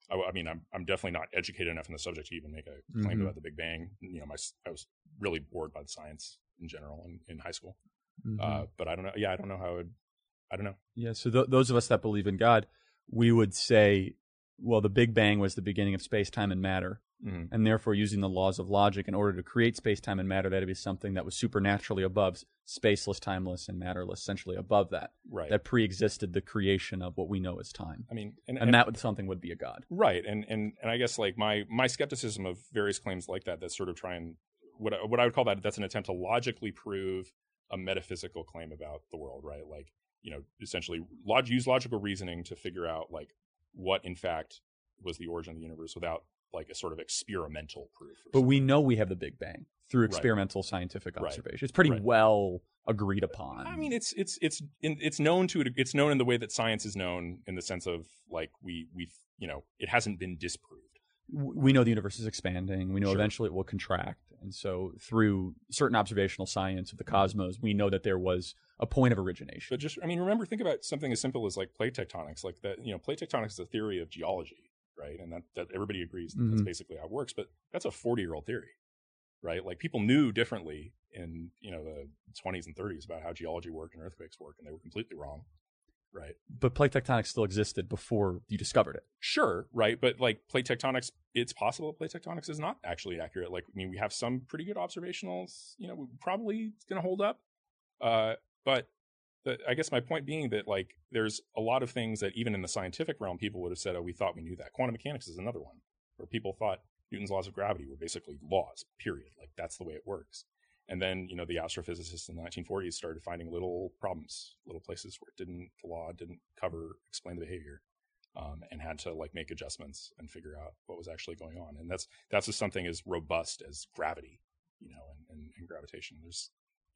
I'm definitely not educated enough in the subject to even make a claim mm-hmm. about the Big Bang. I was really bored by the science in general in high school. Mm-hmm. But I don't know. Yeah. I don't know how I don't know. Yeah. So those of us that believe in God, we would say, well, the Big Bang was the beginning of space, time, and matter. Mm-hmm. And therefore, using the laws of logic in order to create space, time, and matter, that would be something that was supernaturally above spaceless, timeless, and matterless, essentially above that. Right. That pre-existed the creation of what we know as time. And that something would be a God. Right. And I guess like my skepticism of various claims like that sort of try and what I would call that's an attempt to logically prove a metaphysical claim about the world, right? Like, essentially use logical reasoning to figure out like what in fact was the origin of the universe without like a sort of experimental proof. But we know we have the Big Bang through experimental scientific observation. It's pretty well agreed upon. It's known it's known in the way that science is known, in the sense of like we've it hasn't been disproved. We know the universe is expanding. We know Sure. eventually it will contract. And so through certain observational science of the cosmos, we know that there was a point of origination. But just, think about something as simple as like plate tectonics. Like that, plate tectonics is a theory of geology, right? And that everybody agrees that that's basically how it works. But that's a 40-year-old theory, right? Like people knew differently in, the 20s and 30s about how geology worked and earthquakes work, and they were completely wrong. Right. But plate tectonics still existed before you discovered it. Sure. Right. But like plate tectonics, it's possible plate tectonics is not actually accurate. Like, we have some pretty good observationals, probably it's going to hold up. But I guess my point being that like, there's a lot of things that even in the scientific realm, people would have said, oh, we thought we knew that. Quantum mechanics is another one where people thought Newton's laws of gravity were basically laws, period. Like that's the way it works. And then, the astrophysicists in the 1940s started finding little problems, little places where the law didn't explain the behavior, and had to like make adjustments and figure out what was actually going on. And that's just something as robust as gravity, and gravitation. There's,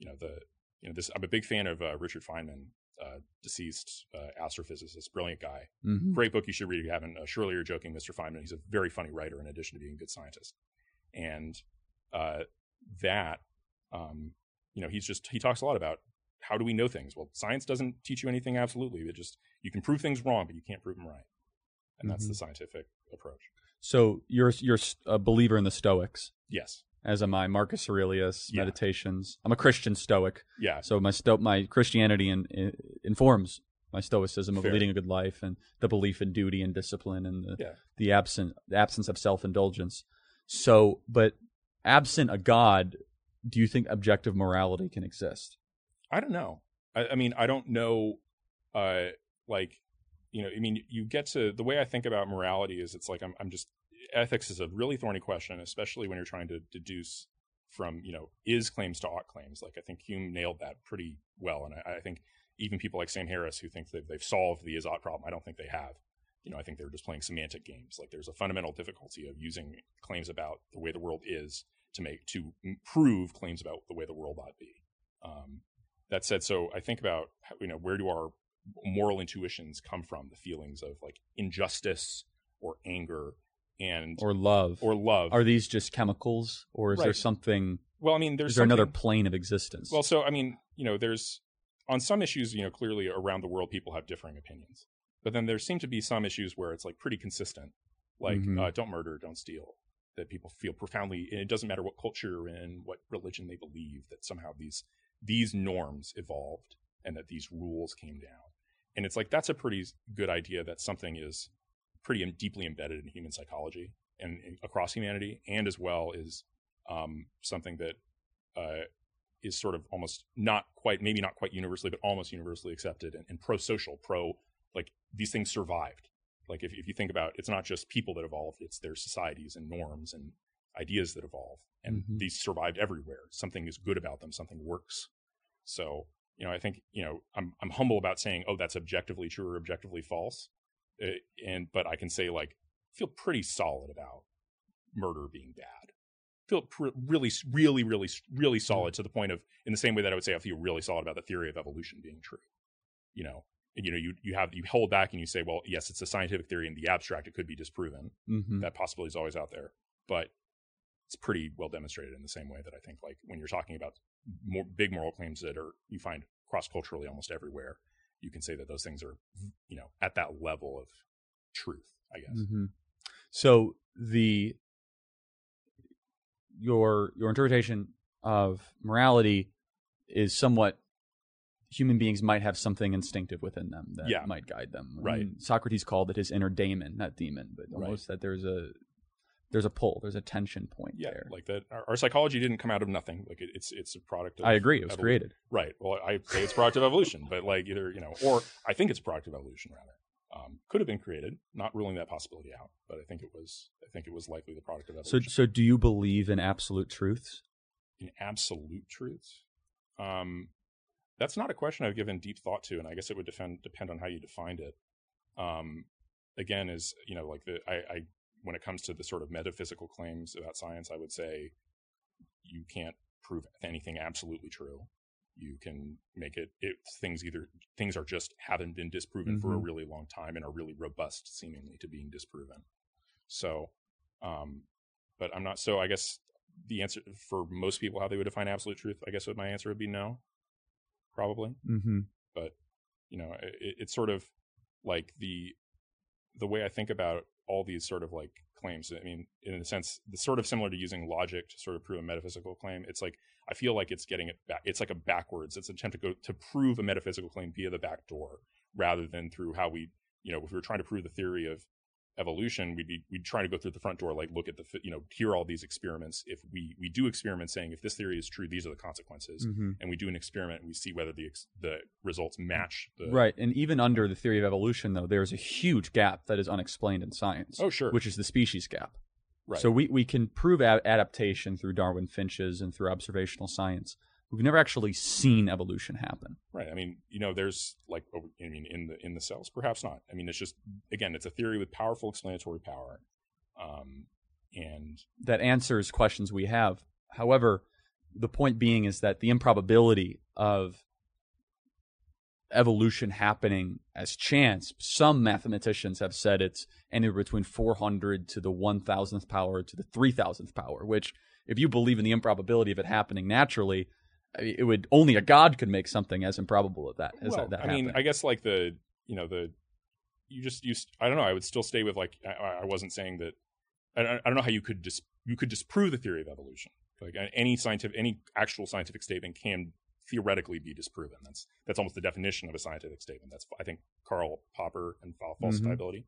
I'm a big fan of Richard Feynman, deceased astrophysicist, brilliant guy. Mm-hmm. Great book you should read if you haven't. Surely You're Joking, Mr. Feynman. He's a very funny writer in addition to being a good scientist. And he talks a lot about how do we know things? Well, science doesn't teach you anything absolutely. You can prove things wrong, but you can't prove them right. And that's the scientific approach. So you're a believer in the Stoics. Yes. As am I. Marcus Aurelius, Meditations. I'm a Christian Stoic. Yeah. So my Christianity informs my Stoicism of Fair. Leading a good life and the belief in duty and discipline and the absence of self-indulgence. So, but absent a God, do you think objective morality can exist? I don't know. I don't know. You get to the way I think about morality is it's like ethics is a really thorny question, especially when you're trying to deduce from is claims to ought claims. Like I think Hume nailed that pretty well, and I think even people like Sam Harris who think that they've solved the is ought problem, I don't think they have. I think they're just playing semantic games. Like there's a fundamental difficulty of using claims about the way the world is to prove claims about the way the world ought to be. That said, so I think about where do our moral intuitions come from? The feelings of like injustice or anger or love. Are these just chemicals, or is there something? Well, is there another plane of existence? Well, so there's on some issues, clearly around the world people have differing opinions, but then there seem to be some issues where it's like pretty consistent like don't murder, don't steal. That people feel profoundly, and it doesn't matter what culture you're in, what religion they believe, that somehow these norms evolved and that these rules came down. And it's like, that's a pretty good idea that something is pretty deeply embedded in human psychology and across humanity, and as well is something that is sort of almost maybe not quite universally, but almost universally accepted and pro-social, like these things survived. Like if you think about, it's not just people that evolved, it's their societies and norms and ideas that evolve, and these survived everywhere. Something is good about them, something works. So, I think, I'm humble about saying, oh, that's objectively true or objectively false. But I can say, like, feel pretty solid about murder being bad. Feel really, really, really, really solid, to the point of, in the same way that I would say I feel really solid about the theory of evolution being true. You hold back and you say, well, yes, it's a scientific theory in the abstract, it could be disproven. That possibility is always out there, but it's pretty well demonstrated in the same way that I think, like, when you're talking about more big moral claims that you find cross-culturally almost everywhere, you can say that those things are, at that level of truth, I guess. So your interpretation of morality is somewhat, human beings might have something instinctive within them that might guide them. Right. I mean, Socrates called it his inner daemon, not demon, but almost that there's a pull, there's a tension point there. Like that, our psychology didn't come out of nothing. Like it's a product of, I agree, it was evolution. created. Right. Well, I say it's a product of evolution, but like either, or I think it's a product of evolution rather. Could have been created, not ruling that possibility out, but I think it was likely the product of evolution. So do you believe in absolute truths? In absolute truths? That's not a question I've given deep thought to, and I guess it would depend on how you defined it. Again, is like I when it comes to the sort of metaphysical claims about science, I would say you can't prove anything absolutely true. You can make things are just haven't been disproven for a really long time and are really robust seemingly to being disproven. So, but I'm not. So I guess the answer for most people, how they would define absolute truth, I guess my answer would be no. Probably. But it's sort of like the way I think about all these sort of like claims. I mean, in a sense, it's sort of similar to using logic to sort of prove a metaphysical claim. It's like, I feel like it's getting it back. It's like backwards. It's an attempt to prove a metaphysical claim via the back door, rather than through how we, if we were trying to prove the theory of evolution, we'd try to go through the front door, like look at here are all these experiments. If we do experiments saying, if this theory is true, these are the consequences, and we do an experiment and we see whether the results match the right. And even under the theory of evolution, though, there's a huge gap that is unexplained in science. Oh, sure. Which is the species gap. Right. So we can prove adaptation through Darwin Finches and through observational science. We've never actually seen evolution happen. Right. I mean, there's like, in the cells, perhaps not. I mean, it's just, again, it's a theory with powerful explanatory power, and that answers questions we have. However, the point being is that the improbability of evolution happening as chance, some mathematicians have said it's anywhere between 400 to the 1,000th power to the 3,000th power, which, if you believe in the improbability of it happening naturally, it would, only a god could make something as improbable as that. I mean, I guess like I don't know. I would still stay with, like, I wasn't saying that. I don't know how you could disprove the theory of evolution. Like any actual scientific statement can theoretically be disproven. That's almost the definition of a scientific statement. That's, I think, Karl Popper and falsifiability.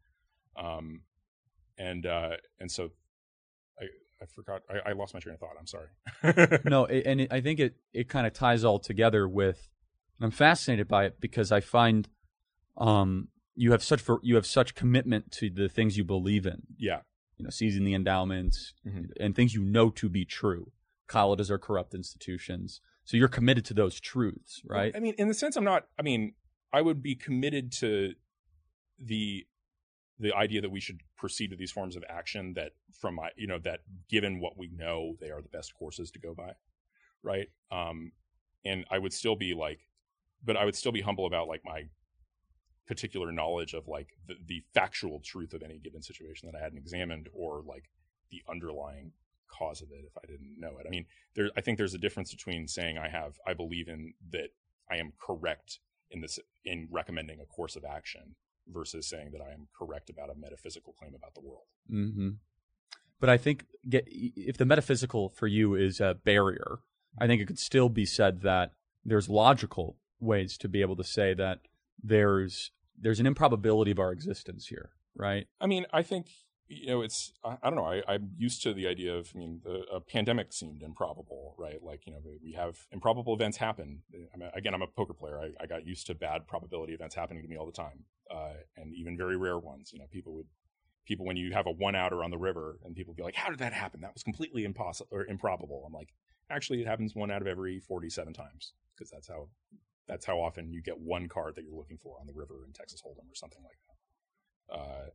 And so I forgot. I lost my train of thought. I'm sorry. No, I think it kind of ties all together with. I'm fascinated by it because I find you have such commitment to the things you believe in. Yeah. Seizing the endowments and things to be true. Colleges are corrupt institutions, so you're committed to those truths, right? I mean, in the sense, I'm not. I mean, I would be committed to the idea that we should proceed to these forms of action that, from my, that given what we know, they are the best courses to go by, right? And I would still be humble about like my particular knowledge of like the factual truth of any given situation that I hadn't examined, or like the underlying cause of it if I didn't know it. I mean, I think there's a difference between saying I believe in that I am correct in recommending a course of action, versus saying that I am correct about a metaphysical claim about the world. Mm-hmm. But I think if the metaphysical for you is a barrier, I think it could still be said that there's logical ways to be able to say that there's an improbability of our existence here, right? I mean, I think, it's, I don't know, I'm used to the idea of, a pandemic seemed improbable, right? Like, we have improbable events happen. I'm a poker player. I got used to bad probability events happening to me all the time, and even very rare ones. People, when you have a one-outer on the river, and people be like, how did that happen? That was completely impossible or improbable. I'm like, actually, it happens 1 out of every 47 times, because that's how often you get one card that you're looking for on the river in Texas Hold'em or something like that.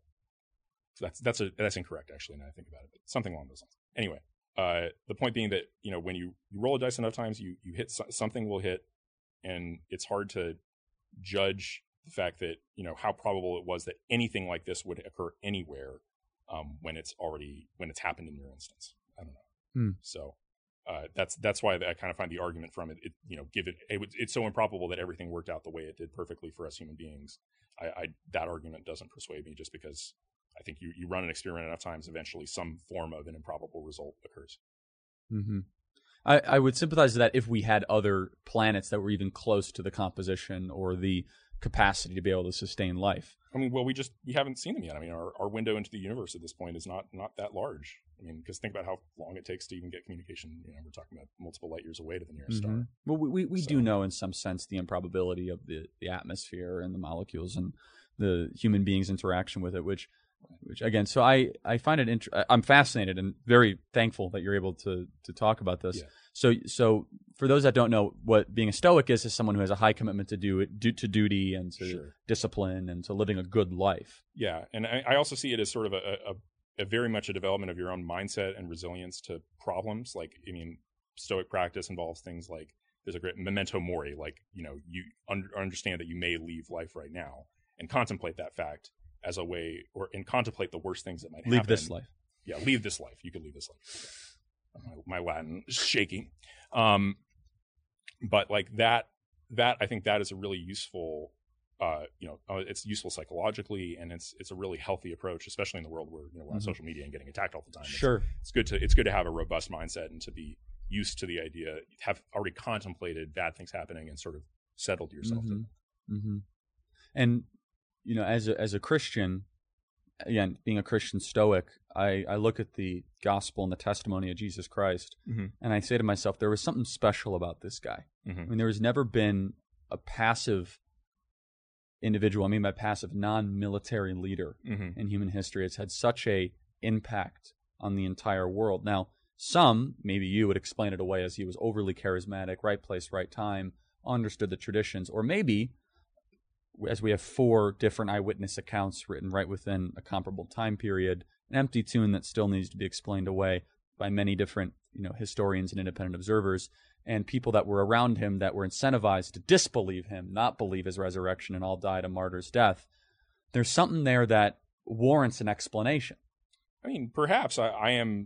So that's incorrect, actually, now I think about it, but something along those lines. Anyway, the point being that, when you roll a dice enough times, you hit something will hit, and it's hard to judge the fact that, how probable it was that anything like this would occur anywhere when it's happened in your instance. I don't know. So that's why I kind of find the argument from it. It's so improbable that everything worked out the way it did perfectly for us human beings. That argument doesn't persuade me, just because I think you run an experiment enough times, eventually some form of an improbable result occurs. Mm-hmm. I would sympathize with that if we had other planets that were even close to the composition or the capacity to be able to sustain life. I mean, well, we haven't seen them yet. I mean, our window into the universe at this point is not that large. I mean, because think about how long it takes to even get communication. We're talking about multiple light years away to the nearest star. Well, we do know in some sense the improbability of the atmosphere and the molecules and the human being's interaction with it, which again, so I find it I'm fascinated and very thankful that you're able to talk about this. Yeah. So for those that don't know, what being a Stoic is someone who has a high commitment to duty and to discipline and to living a good life. Yeah, and I also see it as sort of a very much a development of your own mindset and resilience to problems. Like, Stoic practice involves things like, there's a great memento mori, like, you understand that you may leave life right now and contemplate that fact as a way, and contemplate the worst things that might happen. Leave this life. Yeah, leave this life. You could leave this life. My Latin is shaking. But like that I think that is a really useful, it's useful psychologically, and it's a really healthy approach, especially in the world where we're on social media and getting attacked all the time. Sure, it's good to have a robust mindset and to be used to the idea, have already contemplated bad things happening and sort of settled yourself to it. Mm-hmm. And as a Christian, again, being a Christian Stoic, I look at the gospel and the testimony of Jesus Christ, and I say to myself, there was something special about this guy. I mean, there has never been a passive individual, I mean by passive, non-military leader in human history. It's had such a impact on the entire world. Now, some, maybe you would explain it away as he was overly charismatic, right place, right time, understood the traditions, or maybe, as we have 4 different eyewitness accounts written right within a comparable time period, an empty tune that still needs to be explained away by many different historians and independent observers, and people that were around him that were incentivized to disbelieve him, not believe his resurrection, and all died a martyr's death. There's something there that warrants an explanation. I mean, perhaps I am,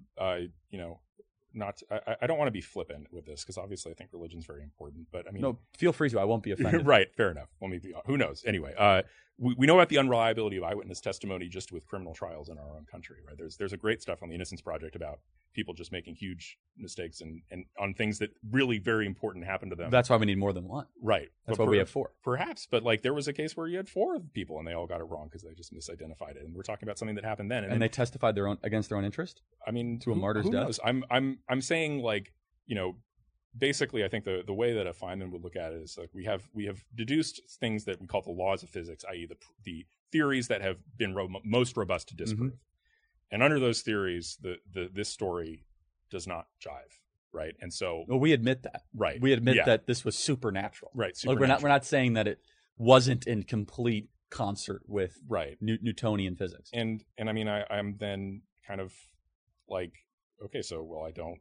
not. I don't want to be flippant with this, because obviously I think religion's very important. But I mean, no, feel free to. I won't be offended. Right, fair enough. Who knows? Anyway, we know about the unreliability of eyewitness testimony just with criminal trials in our own country. Right? There's a great stuff on the Innocence Project about people just making huge mistakes and on things that really very important happened to them. That's why we need more than one. Right. That's why we have 4. Perhaps, but like there was a case where you had 4 people and they all got it wrong because they just misidentified it. And we're talking about something that happened then. And they testified against their own interest? I mean, to a martyr's death? Knows? I'm saying, like, basically I think the way that a Feynman would look at it is like we have deduced things that we call the laws of physics, i.e. the theories that have been most robust to disprove. And under those theories, this story does not jive, right? And so, well, we admit that, right? We admit that this was supernatural, right? Supernatural. Like we're not saying that it wasn't in complete concert with Newtonian physics. And I mean, I'm then kind of like, okay, so I don't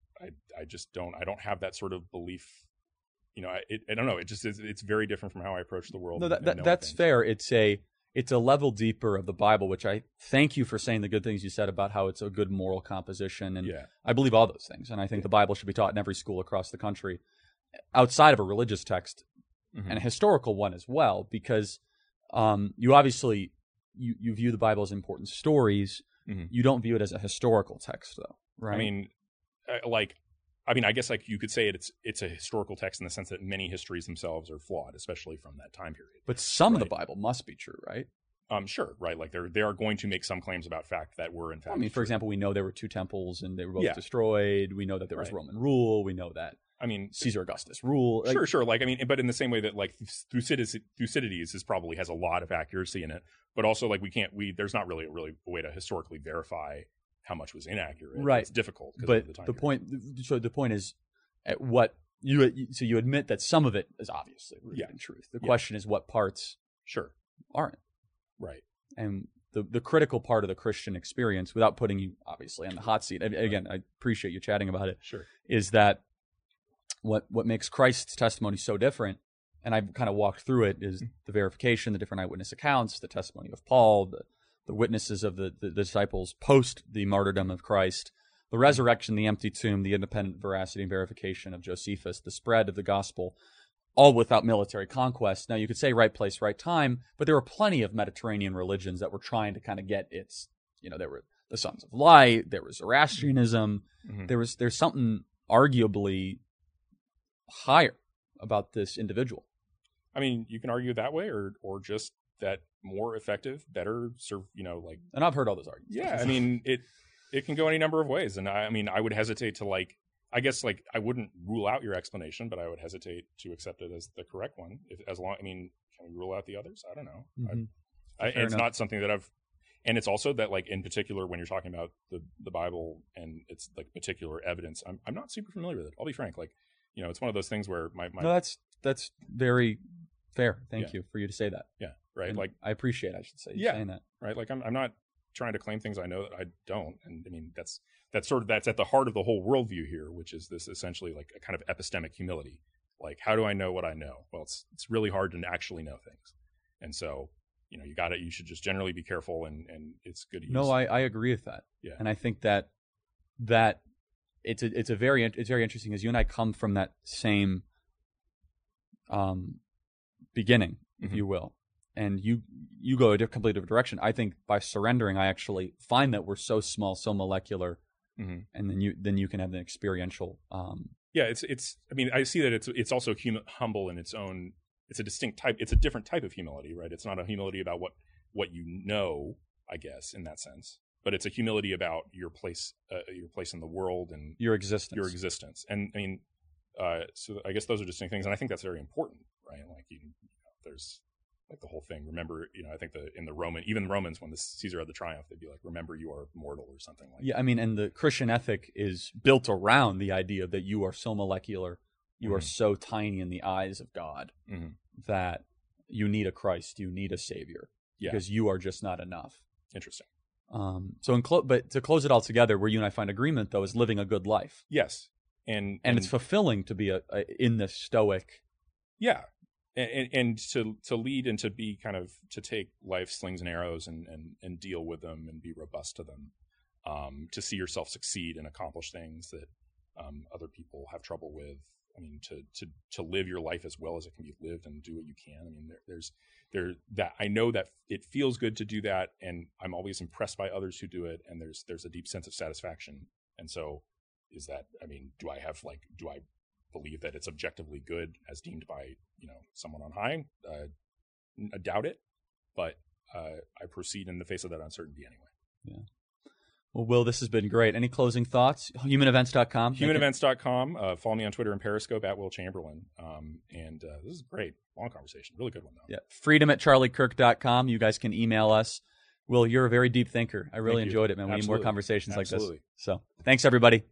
have that sort of belief. I don't know. It's very different from how I approach the world. No, that's fair. It's a level deeper of the Bible, which I thank you for saying the good things you said about how it's a good moral composition. And I believe all those things. And I think the Bible should be taught in every school across the country outside of a religious text and a historical one as well, because you obviously you view the Bible as important stories. Mm-hmm. You don't view it as a historical text, though, right? I mean, I guess like you could say it's a historical text in the sense that many histories themselves are flawed, especially from that time period. But some of the Bible must be true, right? Sure, right. Like they are going to make some claims about fact that were in fact. I mean, for example, we know there were 2 temples and they were both destroyed. We know that there was Roman rule. We know that. I mean, Caesar Augustus rule. Sure. Like, I mean, but in the same way that like Thucydides probably has a lot of accuracy in it, but also like there's not really a way to historically verify how much was inaccurate. Right. It's difficult. But the point is, at what you admit that some of it is obviously rooted in truth. The question is what parts aren't. Right. And the critical part of the Christian experience, without putting you obviously on the hot seat, again, I appreciate you chatting about it, is that what makes Christ's testimony so different, and I've kind of walked through it, is the verification, the different eyewitness accounts, the testimony of Paul, the witnesses of the disciples post the martyrdom of Christ, the resurrection, the empty tomb, the independent veracity and verification of Josephus, the spread of the gospel, all without military conquest. Now, you could say right place, right time, but there were plenty of Mediterranean religions that were trying to kind of get its, there were the Sons of Light, there was Zoroastrianism, there's something arguably higher about this individual. I mean, you can argue that way or just that more effective, better, like... And I've heard all those arguments. Yeah, I mean, it can go any number of ways. And I mean, I would hesitate to I guess I wouldn't rule out your explanation, but I would hesitate to accept it as the correct one. Can we rule out the others? I don't know. Mm-hmm. It's not something that and it's also that in particular, when you're talking about the Bible and it's particular evidence, I'm not super familiar with it. I'll be frank. It's one of those things where my No, that's very fair. Thank you for you to say that. Yeah. Right. And I appreciate, I should say, you saying that. Right. I'm not trying to claim things I know that I don't. And I mean, that's at the heart of the whole worldview here, which is this essentially a kind of epistemic humility. How do I know what I know? Well, it's really hard to actually know things. And so, you should just generally be careful and it's good to use. No, I agree with that. Yeah. And I think that it's very interesting, as you and I come from that same beginning, if you will. And you go a completely different direction. I think by surrendering, I actually find that we're so small, so molecular, and then you can have an experiential. It's. I mean, I see that it's also humble in its own. It's a distinct type. It's a different type of humility, right? It's not a humility about what you know, I guess, in that sense, but it's a humility about your place in the world and your existence. And I mean, so I guess those are distinct things, and I think that's very important, right? There's. The whole thing. Remember, I think even the Romans, when the Caesar had the triumph, they'd be like, "Remember, you are mortal," or something like that. Yeah, I mean, and the Christian ethic is built around the idea that you are so molecular, you are so tiny in the eyes of God that you need a Christ, you need a Savior, because you are just not enough. Interesting. But to close it all together, where you and I find agreement, though, is living a good life. Yes, and it's fulfilling to be in the Stoic. Yeah. And to lead and to be kind of to take life's slings and arrows and deal with them and be robust to them, to see yourself succeed and accomplish things that other people have trouble with. I mean, to live your life as well as it can be lived and do what you can. I mean, there's that I know that it feels good to do that, and I'm always impressed by others who do it, and there's a deep sense of satisfaction. And so, is that? I mean, do I believe that it's objectively good as deemed by someone on high? I doubt it, but I proceed in the face of that uncertainty anyway. Yeah. Well, Will, this has been great. Any closing thoughts? HumanEvents.com. HumanEvents.com. Follow me on Twitter and Periscope at Will Chamberlain. And this is great. Long conversation. Really good one, though. Yeah. Freedom@charliekirk.com. You guys can email us. Will, you're a very deep thinker. I really enjoyed it, man. We need more conversations like this. So thanks, everybody.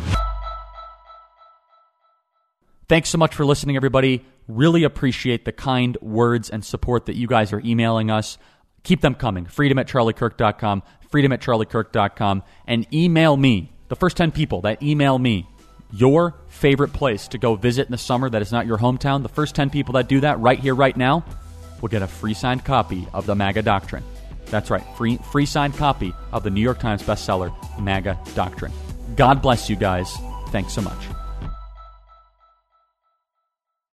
Thanks so much for listening, everybody. Really appreciate the kind words and support that you guys are emailing us. Keep them coming. Freedom@charliekirk.com. Freedom@charliekirk.com. And email me. The first 10 people that email me your favorite place to go visit in the summer that is not your hometown, the first 10 people that do that right here, right now, will get a free signed copy of the MAGA Doctrine. That's right. Free signed copy of the New York Times bestseller, MAGA Doctrine. God bless you guys. Thanks so much.